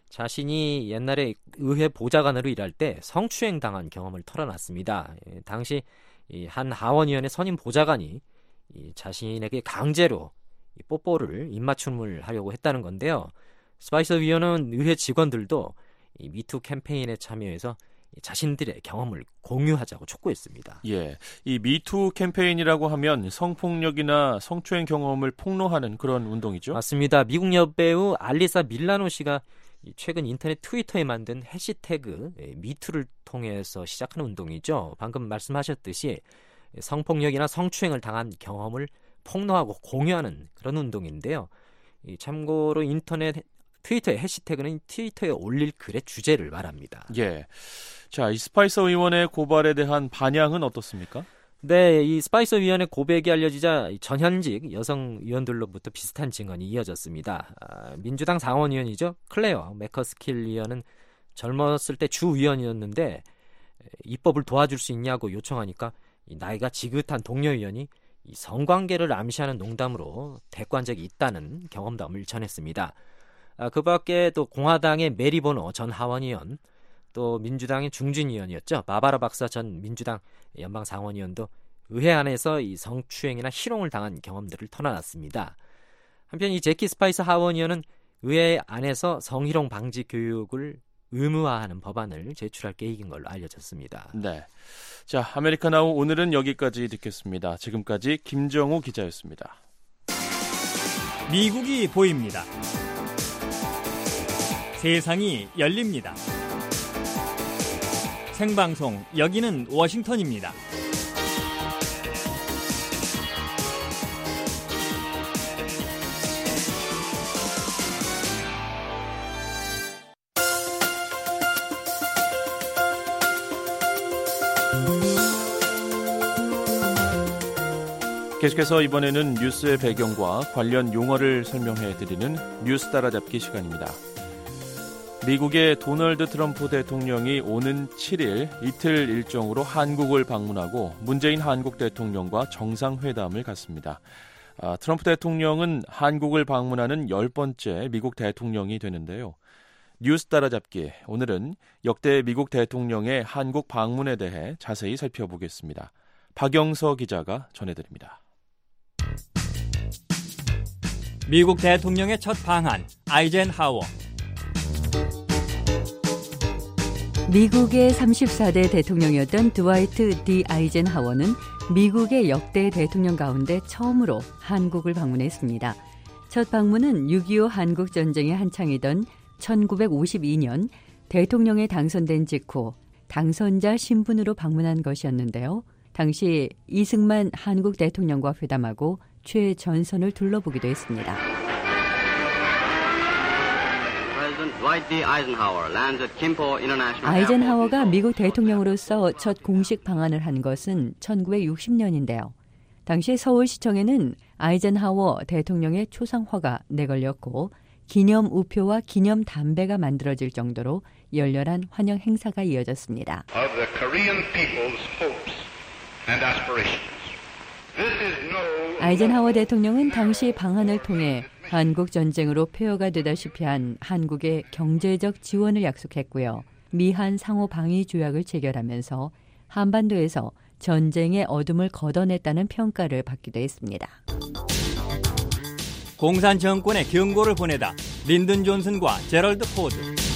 S8: 자신이 옛날에 의회 보좌관으로 일할 때 성추행 당한 경험을 털어놨습니다. 당시 한 하원의원의 선임 보좌관이 자신에게 강제로 뽀뽀를 입맞춤을 하려고 했다는 건데요. 스파이서 위원은 의회 직원들도 이 미투 캠페인에 참여해서 자신들의 경험을 공유하자고 촉구했습니다.
S4: 예, 이 미투 캠페인이라고 하면 성폭력이나 성추행 경험을 폭로하는 그런 운동이죠?
S8: 맞습니다. 미국 여배우 알리사 밀라노 씨가 최근 인터넷 트위터에 만든 해시태그 미투를 통해서 시작하는 운동이죠. 방금 말씀하셨듯이 성폭력이나 성추행을 당한 경험을 폭로하고 공유하는 그런 운동인데요. 참고로 인터넷 트위터의 해시태그는 트위터에 올릴 글의 주제를 말합니다.
S4: 예. 자, 이 스파이서 의원의 고발에 대한 반향은 어떻습니까?
S8: 네, 이 스파이서 위원의 고백이 알려지자 전현직 여성 의원들로부터 비슷한 증언이 이어졌습니다. 아, 민주당 상원 의원이죠. 클레어 매커스킬 의원은 젊었을 때 주 의원이었는데 입법을 도와줄 수 있냐고 요청하니까 이 나이가 지긋한 동료 의원이 이 성관계를 암시하는 농담으로 대꾸한 적이 있다는 경험담을 전했습니다. 아, 그 밖에 또 공화당의 메리 보노 전 하원의원, 또 민주당의 중진의원이었죠. 바바라 박사 전 민주당 연방 상원의원도 의회 안에서 이 성추행이나 희롱을 당한 경험들을 털어놨습니다. 한편 이 제키 스파이서 하원의원은 의회 안에서 성희롱 방지 교육을 의무화하는 법안을 제출할 계획인 걸로 알려졌습니다.
S4: 네. 자, 아메리카나우 오늘은 여기까지 듣겠습니다. 지금까지 김정우 기자였습니다.
S6: 미국이 보입니다. 세상이 열립니다. 생방송, 여기는 워싱턴입니다.
S4: 계속해서 이번에는 뉴스의 배경과 관련 용어를 설명해드리는 뉴스 따라잡기 시간입니다. 미국의 도널드 트럼프 대통령이 오는 칠 일 이틀 일정으로 한국을 방문하고 문재인 한국 대통령과 정상회담을 갖습니다. 아, 트럼프 대통령은 한국을 방문하는 열 번째 미국 대통령이 되는데요. 뉴스 따라잡기, 오늘은 역대 미국 대통령의 한국 방문에 대해 자세히 살펴보겠습니다. 박영서 기자가 전해드립니다.
S6: 미국 대통령의 첫 방한, 아이젠하워.
S12: 미국의 삼십사 대 대통령이었던 드와이트 D. 아이젠하워는 미국의 역대 대통령 가운데 처음으로 한국을 방문했습니다. 첫 방문은 육이오 한국전쟁의 한창이던 천구백오십이 년 대통령에 당선된 직후 당선자 신분으로 방문한 것이었는데요. 당시 이승만 한국 대통령과 회담하고 최전선을 둘러보기도 했습니다. 아이젠하워가 미국 대통령으로서 첫 공식 방한을 한 것은 천구백육십 년인데요. 당시 서울시청에는 아이젠하워 대통령의 초상화가 내걸렸고 기념 우표와 기념 담배가 만들어질 정도로 열렬한 환영 행사가 이어졌습니다.
S13: Of the Korean people's hopes and aspirations.
S12: 아이젠하워 대통령은 당시 방한을 통해 한국 전쟁으로 폐허가 되다시피 한 한국의 경제적 지원을 약속했고요. 미한 상호 방위 조약을 체결하면서 한반도에서 전쟁의 어둠을 걷어냈다는 평가를 받기도 했습니다.
S6: 공산 정권에 경고를 보내다 린든 존슨과 제럴드 포드.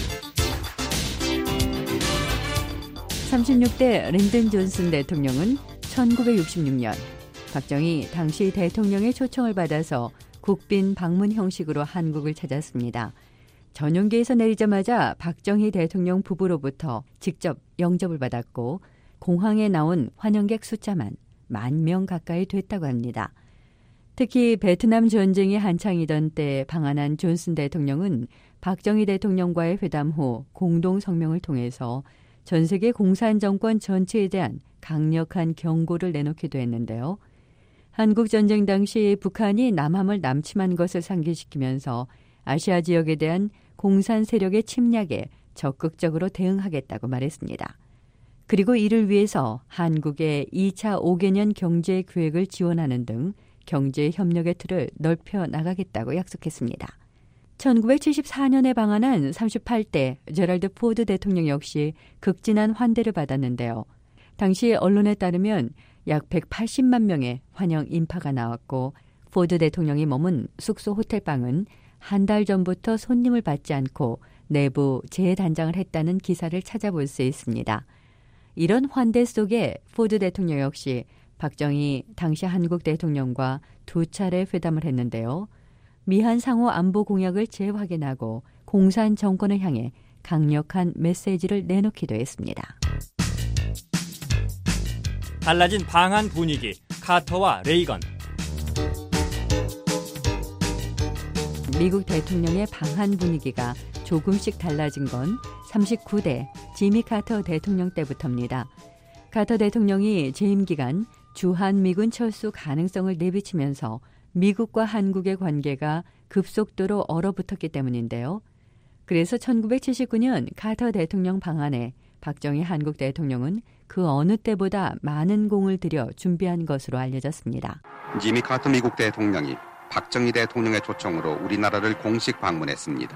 S12: 삼십육 대 린든 존슨 대통령은 천구백육십육 년 박정희 당시 대통령의 초청을 받아서 국빈 방문 형식으로 한국을 찾았습니다. 전용기에서 내리자마자 박정희 대통령 부부로부터 직접 영접을 받았고 공항에 나온 환영객 숫자만 만 명 가까이 됐다고 합니다. 특히 베트남 전쟁이 한창이던 때 방한한 존슨 대통령은 박정희 대통령과의 회담 후 공동 성명을 통해서 전 세계 공산 정권 전체에 대한 강력한 경고를 내놓기도 했는데요. 한국 전쟁 당시 북한이 남함을 남침한 것을 상기시키면서 아시아 지역에 대한 공산 세력의 침략에 적극적으로 대응하겠다고 말했습니다. 그리고 이를 위해서 한국의 이 차 오 개년 경제 계획을 지원하는 등 경제 협력의 틀을 넓혀 나가겠다고 약속했습니다. 천구백칠십사 년에 방한한 삼십팔 대 제럴드 포드 대통령 역시 극진한 환대를 받았는데요. 당시 언론에 따르면 약 백팔십만 명의 환영 인파가 나왔고 포드 대통령이 머문 숙소 호텔방은 한 달 전부터 손님을 받지 않고 내부 재단장을 했다는 기사를 찾아볼 수 있습니다. 이런 환대 속에 포드 대통령 역시 박정희 당시 한국 대통령과 두 차례 회담을 했는데요. 미한 상호 안보 공약을 재확인하고 공산 정권을 향해 강력한 메시지를 내놓기도 했습니다.
S6: 달라진 방한 분위기, 카터와 레이건.
S12: 미국 대통령의 방한 분위기가 조금씩 달라진 건 삼십구 대 지미 카터 대통령 때부터입니다. 카터 대통령이 재임 기간 주한미군 철수 가능성을 내비치면서 미국과 한국의 관계가 급속도로 얼어붙었기 때문인데요. 그래서 천구백칠십구 년 카터 대통령 방한에 박정희 한국 대통령은 그 어느 때보다 많은 공을 들여 준비한 것으로 알려졌습니다.
S14: 지미 카터 미국 대통령이 박정희 대통령의 초청으로 우리나라를 공식 방문했습니다.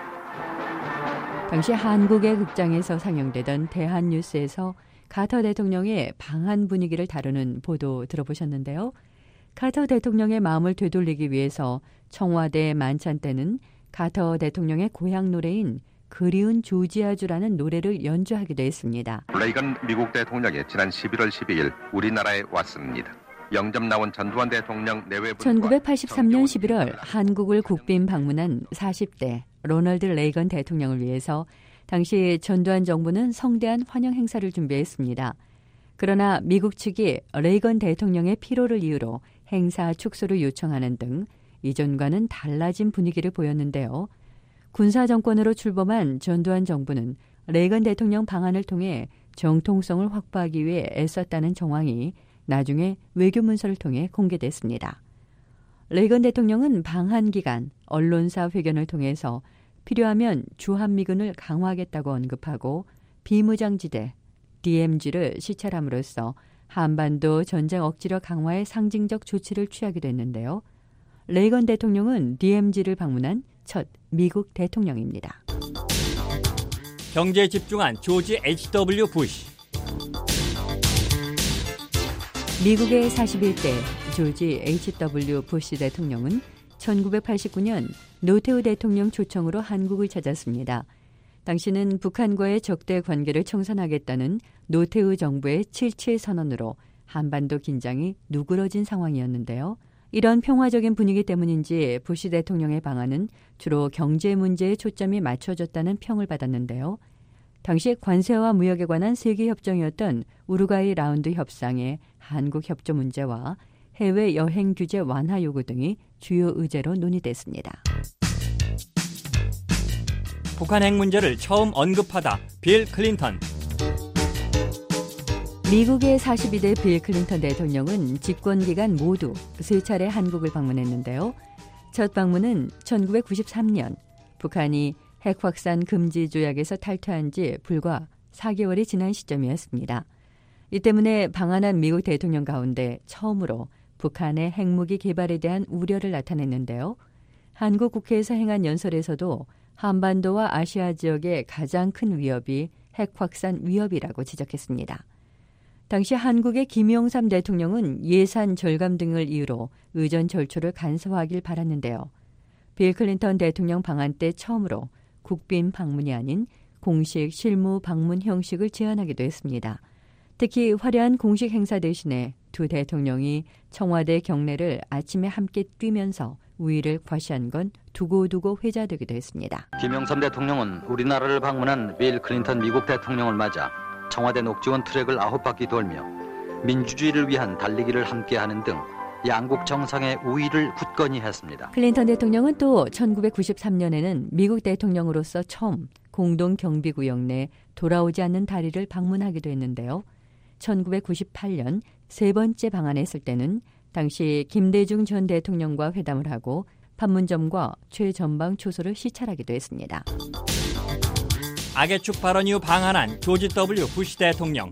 S12: 당시 한국의 극장에서 상영되던 대한뉴스에서 카터 대통령의 방한 분위기를 다루는 보도 들어보셨는데요. 카터 대통령의 마음을 되돌리기 위해서 청와대 만찬 때는 카터 대통령의 고향 노래인 그리운 조지아주라는 노래를 연주하기도 했습니다.
S15: 레이건 미국 대통령이 지난 십일월 십이일 우리나라에 왔습니다. 영접 나온 전두환 대통령 내외부
S12: 천구백팔십삼 년 십일월 한국을 국빈 방문한 사십 대 로널드 레이건 대통령을 위해서 당시 전두환 정부는 성대한 환영 행사를 준비했습니다. 그러나 미국 측이 레이건 대통령의 피로를 이유로 행사 축소를 요청하는 등 이전과는 달라진 분위기를 보였는데요. 군사 정권으로 출범한 전두환 정부는 레이건 대통령 방한을 통해 정통성을 확보하기 위해 애썼다는 정황이 나중에 외교문서를 통해 공개됐습니다. 레이건 대통령은 방한 기간 언론사 회견을 통해서 필요하면 주한미군을 강화하겠다고 언급하고 비무장지대 디엠지를 시찰함으로써 한반도 전쟁 억지력 강화의 상징적 조치를 취하기도 했는데요. 레이건 대통령은 디엠지를 방문한 첫 미국 대통령입니다.
S6: 경제에 집중한 조지 에이치 더블유 부시.
S12: 미국의 사십일 대 조지 에이치 더블유 부시 대통령은 천구백팔십구 년 노태우 대통령 초청으로 한국을 찾았습니다. 당시는 북한과의 적대 관계를 청산하겠다는 노태우 정부의 칠칠 선언으로 한반도 긴장이 누그러진 상황이었는데요. 이런 평화적인 분위기 때문인지 부시 대통령의 방안은 주로 경제 문제에 초점이 맞춰졌다는 평을 받았는데요. 당시 관세와 무역에 관한 세계 협정이었던 우루과이 라운드 협상의 한국 협조 문제와 해외 여행 규제 완화 요구 등이 주요 의제로 논의됐습니다.
S6: 북한 핵 문제를 처음 언급하다 빌 클린턴.
S12: 미국의 사십이 대 빌 클린턴 대통령은 집권 기간 모두 세 차례 한국을 방문했는데요. 첫 방문은 천구백구십삼 년 북한이 핵 확산 금지 조약에서 탈퇴한 지 불과 사 개월이 지난 시점이었습니다. 이 때문에 방한한 미국 대통령 가운데 처음으로 북한의 핵무기 개발에 대한 우려를 나타냈는데요. 한국 국회에서 행한 연설에서도 한반도와 아시아 지역의 가장 큰 위협이 핵 확산 위협이라고 지적했습니다. 당시 한국의 김영삼 대통령은 예산 절감 등을 이유로 의전 절초를 간소화하길 바랐는데요. 빌 클린턴 대통령 방한 때 처음으로 국빈 방문이 아닌 공식 실무 방문 형식을 제안하기도 했습니다. 특히 화려한 공식 행사 대신에 두 대통령이 청와대 경내를 아침에 함께 뛰면서 우위를 과시한 건 두고두고 회자되기도 했습니다.
S16: 김영삼 대통령은 우리나라를 방문한 빌 클린턴 미국 대통령을 맞아 청와대 녹지원 트랙을 아홉 바퀴 돌며 민주주의를 위한 달리기를 함께하는 등 양국 정상의 우위를 굳건히 했습니다.
S12: 클린턴 대통령은 또 천구백구십삼 년에는 미국 대통령으로서 처음 공동경비구역 내 돌아오지 않는 다리를 방문하기도 했는데요. 천구백구십팔 년 세 번째 방한했을 때는 당시 김대중 전 대통령과 회담을 하고 판문점과 최전방 초소를 시찰하기도 했습니다.
S6: 악의 축 발언 이후 방한한 조지 더블유 부시 대통령.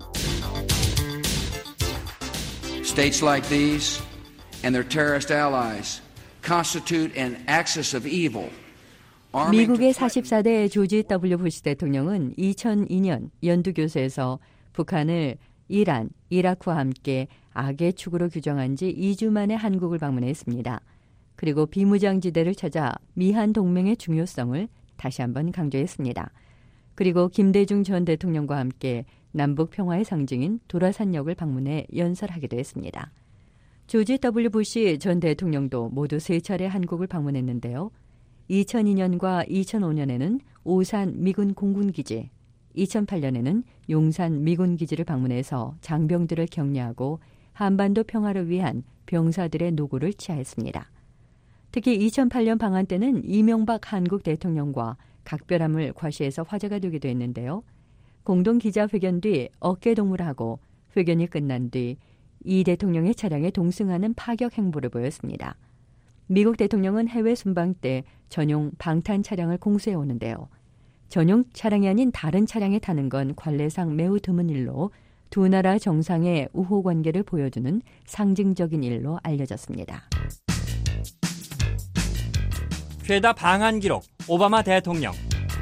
S17: States like these and their terrorist allies constitute an axis of evil.
S12: 미국의 사십사 대 조지 더블유 부시 대통령은 이천이 년 연두교수에서 북한을 이란, 이라크와 함께 악의 축으로 규정한 지 이 주 만에 한국을 방문했습니다. 그리고 비무장지대를 찾아 미한 동맹의 중요성을 다시 한번 강조했습니다. 그리고 김대중 전 대통령과 함께 남북 평화의 상징인 도라산역을 방문해 연설하기도 했습니다. 조지 더블유 부시 전 대통령도 모두 세 차례 한국을 방문했는데요. 이천이 년과 이천오 년에는 오산 미군 공군기지, 이천팔 년에는 용산 미군기지를 방문해서 장병들을 격려하고 한반도 평화를 위한 병사들의 노고를 치하했습니다. 특히 이천팔 년 방한 때는 이명박 한국 대통령과 각별함을 과시해서 화제가 되기도 했는데요. 공동기자회견 뒤 어깨동무를 하고 회견이 끝난 뒤 이 대통령의 차량에 동승하는 파격 행보를 보였습니다. 미국 대통령은 해외 순방 때 전용 방탄 차량을 공수해 오는데요. 전용 차량이 아닌 다른 차량에 타는 건 관례상 매우 드문 일로 두 나라 정상의 우호 관계를 보여주는 상징적인 일로 알려졌습니다.
S6: 최다 방한 기록 오바마 대통령.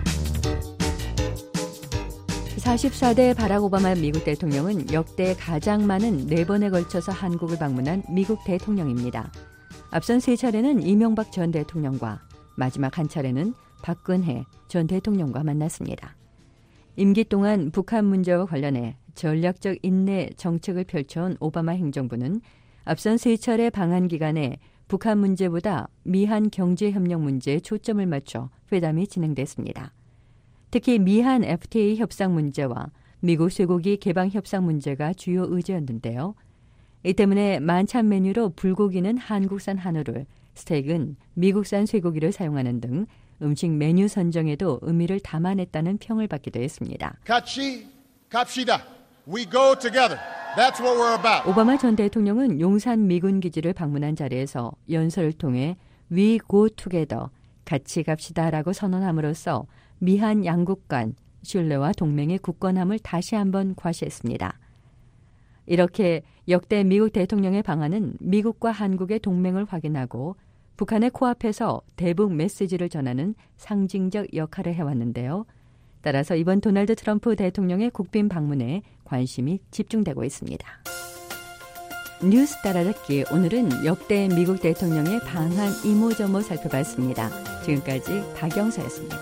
S12: 사십사 대 바락 오바마 미국 대통령은 역대 가장 많은 네 번에 걸쳐서 한국을 방문한 미국 대통령입니다. 앞선 세 차례는 이명박 전 대통령과 마지막 한 차례는 박근혜 전 대통령과 만났습니다. 임기 동안 북한 문제와 관련해 전략적 인내 정책을 펼쳐온 오바마 행정부는 앞선 세 차례 방한 기간에 북한 문제보다 미한 경제협력 문제에 초점을 맞춰 회담이 진행됐습니다. 특히 미한 에프티에이 협상 문제와 미국 쇠고기 개방 협상 문제가 주요 의제였는데요. 이 때문에 만찬 메뉴로 불고기는 한국산 한우를, 스테이크는 미국산 쇠고기를 사용하는 등 음식 메뉴 선정에도 의미를 담아냈다는 평을 받기도 했습니다.
S18: 같이 갑시다. We go together. That's what we're about.
S12: 오바마 전 대통령은 용산 미군 기지를 방문한 자리에서 연설을 통해 We go together, 같이 갑시다라고 선언함으로써 미한 양국 간 신뢰와 동맹의 굳건함을 다시 한번 과시했습니다. 이렇게 역대 미국 대통령의 방안은 미국과 한국의 동맹을 확인하고 북한의 코앞에서 대북 메시지를 전하는 상징적 역할을 해왔는데요. 따라서 이번 도널드 트럼프 대통령의 국빈 방문에 관심이 집중되고 있습니다. 뉴스 따라잡기, 오늘은 역대 미국 대통령의 방한 이모저모 살펴봤습니다. 지금까지 박영서였습니다.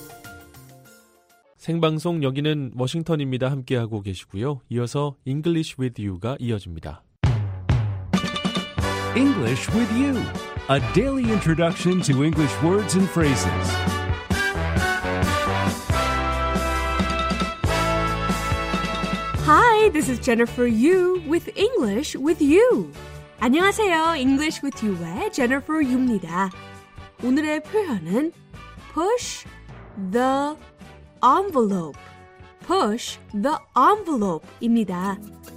S4: 생방송 여기는 워싱턴입니다. 함께하고 계시고요. 이어서 English with You가 이어집니다.
S19: English with You, a daily introduction to English words and phrases.
S20: Hi, this is Jennifer Yu with English with You. 안녕하세요. English with You의 Jennifer Yu입니다. 오늘의 표현은 push the envelope, push the envelope입니다.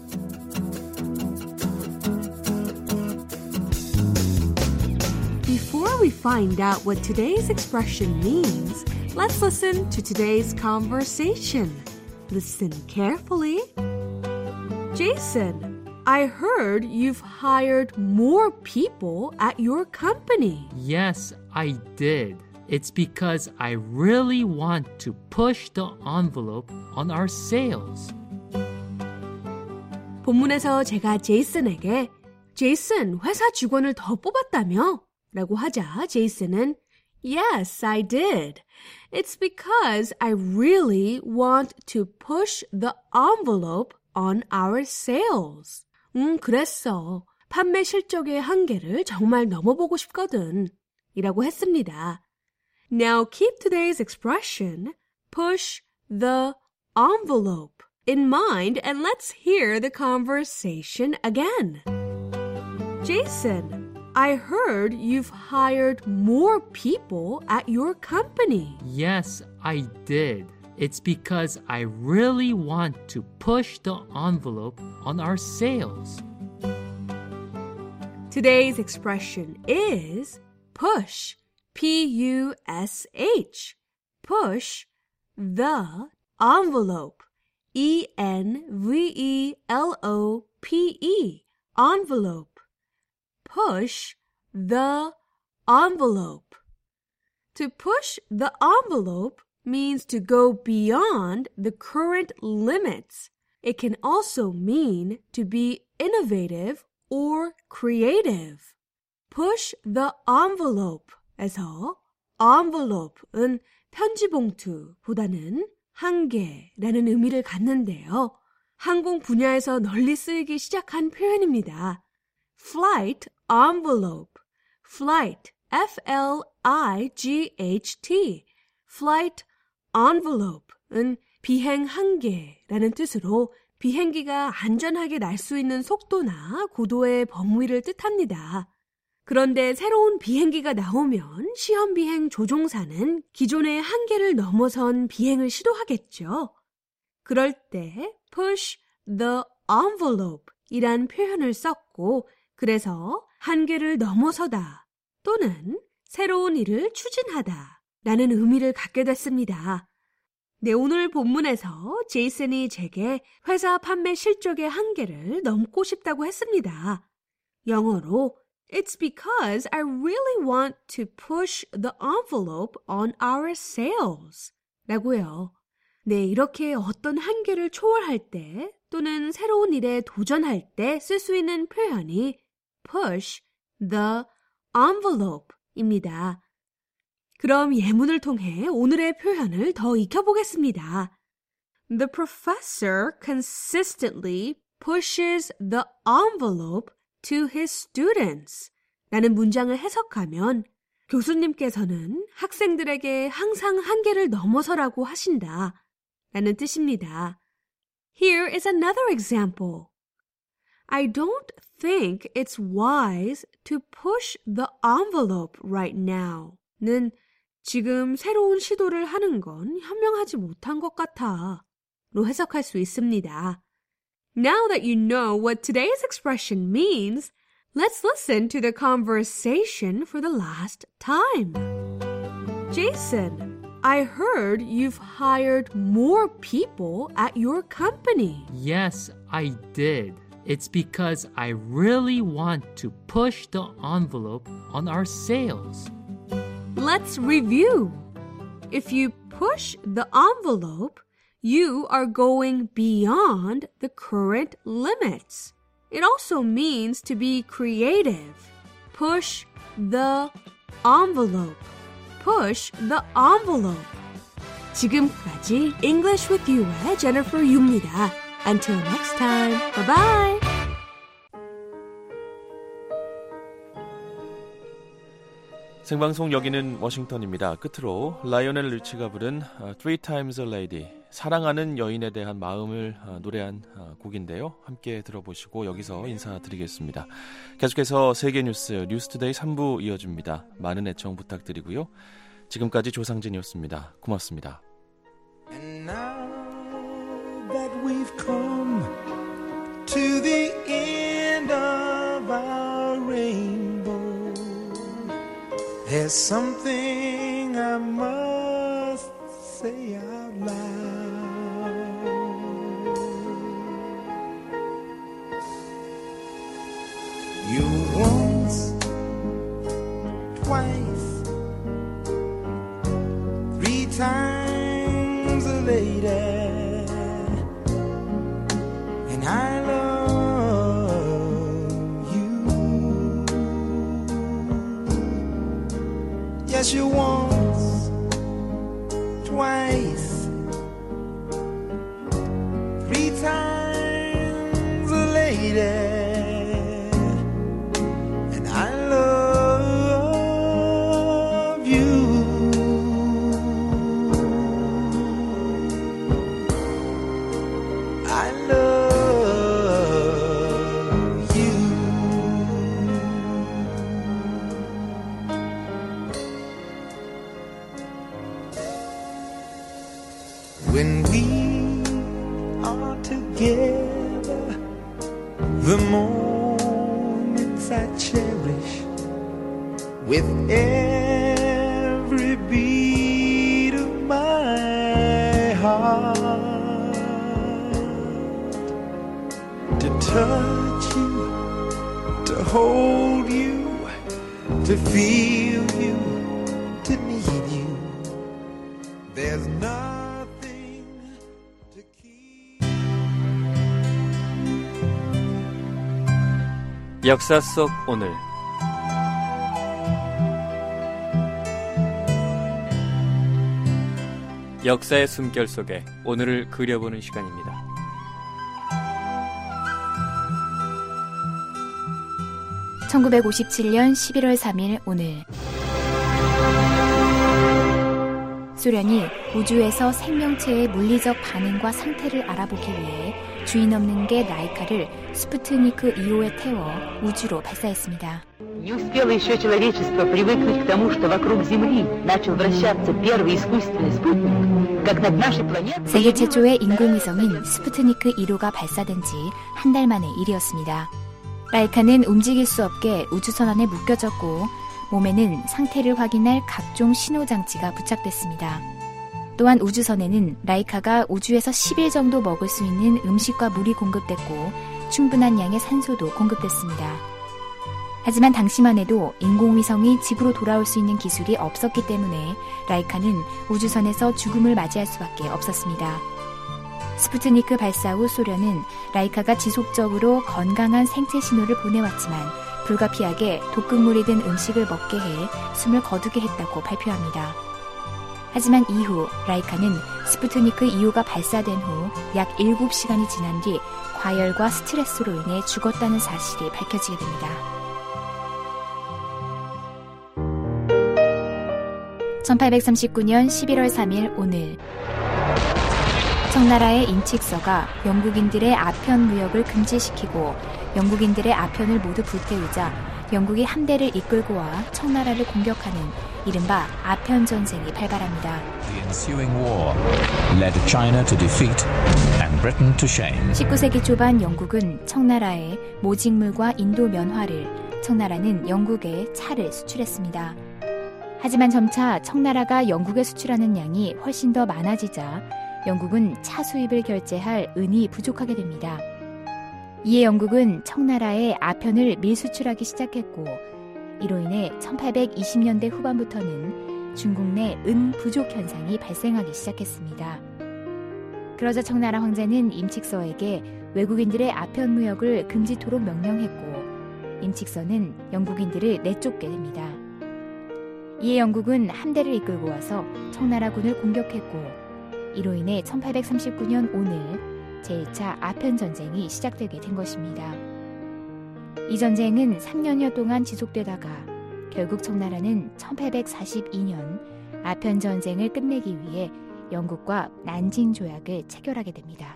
S20: Before we find out what today's expression means, let's listen to today's conversation. Listen carefully. Jason, I heard you've hired more people at your company.
S21: Yes, I did. It's because I really want to push the envelope on our sales.
S20: 본문에서 제가 제이슨에게 제이슨, 회사 직원을 더 뽑았다며? 라고 하자 제이슨은 Yes, I did. It's because I really want to push the envelope on our sales. 음, 그랬어. 판매 실적의 한계를 정말 넘어보고 싶거든. 이라고 했습니다. Now keep today's expression, push the envelope, in mind and let's hear the conversation again. Jason, I heard you've hired more people at your company.
S21: Yes, I did. It's because I really want to push the envelope on our sales.
S20: Today's expression is push, P U S H. Push the envelope, E N V E L O P E, envelope. Push the envelope. To push the envelope means to go beyond the current limits. It can also mean to be innovative or creative. Push the envelope에서 envelope은 편지봉투보다는 한계라는 의미를 갖는데요. 항공 분야에서 널리 쓰이기 시작한 표현입니다. Flight envelope, flight, F L I G H T, flight envelope은 비행 한계라는 뜻으로 비행기가 안전하게 날 수 있는 속도나 고도의 범위를 뜻합니다. 그런데 새로운 비행기가 나오면 시험 비행 조종사는 기존의 한계를 넘어선 비행을 시도하겠죠. 그럴 때 push the envelope 이란 표현을 썼고 그래서 한계를 넘어서다 또는 새로운 일을 추진하다 라는 의미를 갖게 됐습니다. 네, 오늘 본문에서 제이슨이 제게 회사 판매 실적의 한계를 넘고 싶다고 했습니다. 영어로 It's because I really want to push the envelope on our sales 라고요. 네, 이렇게 어떤 한계를 초월할 때 또는 새로운 일에 도전할 때 쓸 수 있는 표현이 push the envelope입니다. 그럼 예문을 통해 오늘의 표현을 더 익혀보겠습니다. The professor consistently pushes the envelope to his students 라는 문장을 해석하면 교수님께서는 학생들에게 항상 한계를 넘어서라고 하신다 라는 뜻입니다. Here is another example. I don't think it's wise to push the envelope right now. 는 지금 새로운 시도를 하는 건 현명하지 못한 것 같아. 로 해석할 수 있습니다. Now that you know what today's expression means, let's listen to the conversation for the last time. Jason, I heard you've hired more people at your company.
S21: Yes, I did. It's because I really want to push the envelope on our sales.
S20: Let's review. If you push the envelope, you are going beyond the current limits. It also means to be creative. Push the envelope. Push the envelope. 지금까지 English with You의 Jennifer Yu입니다. Until next time. Bye-bye.
S4: 생방송 여기는 워싱턴입니다. 끝으로 라이오넬 리치가 부른 Three Times a Lady, 사랑하는 여인에 대한 마음을 노래한 곡인데요. 함께 들어보시고 여기서 인사드리겠습니다. 계속해서 세계 뉴스 뉴스투데이 삼 부 이어집니다. 많은 애청 부탁드리고요. 지금까지 조상진이었습니다. 고맙습니다.
S5: And now that we've come to the end of our rainbow, there's something I must say out loud. You once, twice, three times a lady, and I love you. Yes, you once, twice, three times a lady. when we are together, the moments I cherish with every beat of my heart. To touch you, to hold you, to feel you, to need you. There's nothing to keep.
S6: 역사 속 오늘. 역사의 숨결 속에 오늘을 그려보는 시간입니다.
S1: 천구백오십칠년 십일월 삼일 오늘 소련이 우주에서 생명체의 물리적 반응과 상태를 알아보기 위해 주인 없는 개 라이카를 스푸트니크 이호에 태워 우주로 발사했습니다.
S22: Не успело еще человечество привыкнуть к тому, что вокруг Земли начал вращаться первый искусственный спутник, как над нашей планетой.
S1: 세계 최초의 인공위성인 스푸트니크 일호가 발사된 지 한 달 만의 일이었습니다. 라이카는 움직일 수 없게 우주선 안에 묶여졌고 몸에는 상태를 확인할 각종 신호장치가 부착됐습니다. 또한 우주선에는 라이카가 우주에서 십 일 정도 먹을 수 있는 음식과 물이 공급됐고 충분한 양의 산소도 공급됐습니다. 하지만 당시만 해도 인공위성이 지구로 돌아올 수 있는 기술이 없었기 때문에 라이카는 우주선에서 죽음을 맞이할 수밖에 없었습니다. 스푸트니크 발사 후 소련은 라이카가 지속적으로 건강한 생체 신호를 보내왔지만 불가피하게 독극물이 든 음식을 먹게 해 숨을 거두게 했다고 발표합니다. 하지만 이후 라이카는 스푸트니크 이호가 발사된 후 약 일곱 시간이 지난 뒤 과열과 스트레스로 인해 죽었다는 사실이 밝혀지게 됩니다. 천팔백삼십구년 십일월 삼일 오늘 청나라의 임칙서가 영국인들의 아편 무역을 금지시키고 영국인들의 아편을 모두 불태우자 영국이 함대를 이끌고 와 청나라를 공격하는 이른바 아편 전쟁이 발발합니다.
S23: The ensuing war led China to defeat and Britain to shame.
S1: 십구 세기 초반 영국은 청나라에 모직물과 인도 면화를, 청나라는 영국에 차를 수출했습니다. 하지만 점차 청나라가 영국에 수출하는 양이 훨씬 더 많아지자 영국은 차 수입을 결제할 은이 부족하게 됩니다. 이에 영국은 청나라에 아편을 밀수출하기 시작했고 이로 인해 천팔백이십년대 후반부터는 중국 내 은 부족 현상이 발생하기 시작했습니다. 그러자 청나라 황제는 임칙서에게 외국인들의 아편 무역을 금지토록 명령했고 임칙서는 영국인들을 내쫓게 됩니다. 이에 영국은 함대를 이끌고 와서 청나라군을 공격했고 이로 인해 천팔백삼십구년 오늘 제일 차 아편 전쟁이 시작되게 된 것입니다. 이 전쟁은 삼년여 동안 지속되다가 결국 청나라는 천팔백사십이년 아편 전쟁을 끝내기 위해 영국과 난징 조약을 체결하게 됩니다.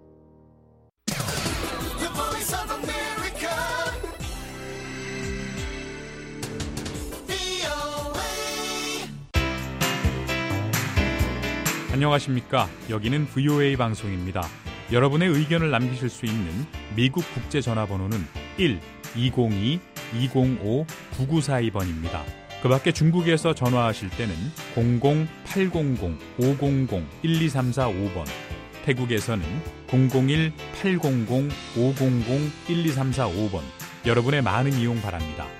S24: 안녕하십니까. 여기는 브이오에이 방송입니다. 여러분의 의견을 남기실 수 있는 미국 국제전화번호는 일 이공이 이공오 구구사이번입니다. 그 밖에 중국에서 전화하실 때는 공공 팔공공 오공공 일이삼사오번, 태국에서는 공공일 팔공공 오공공 일이삼사오번, 여러분의 많은 이용 바랍니다.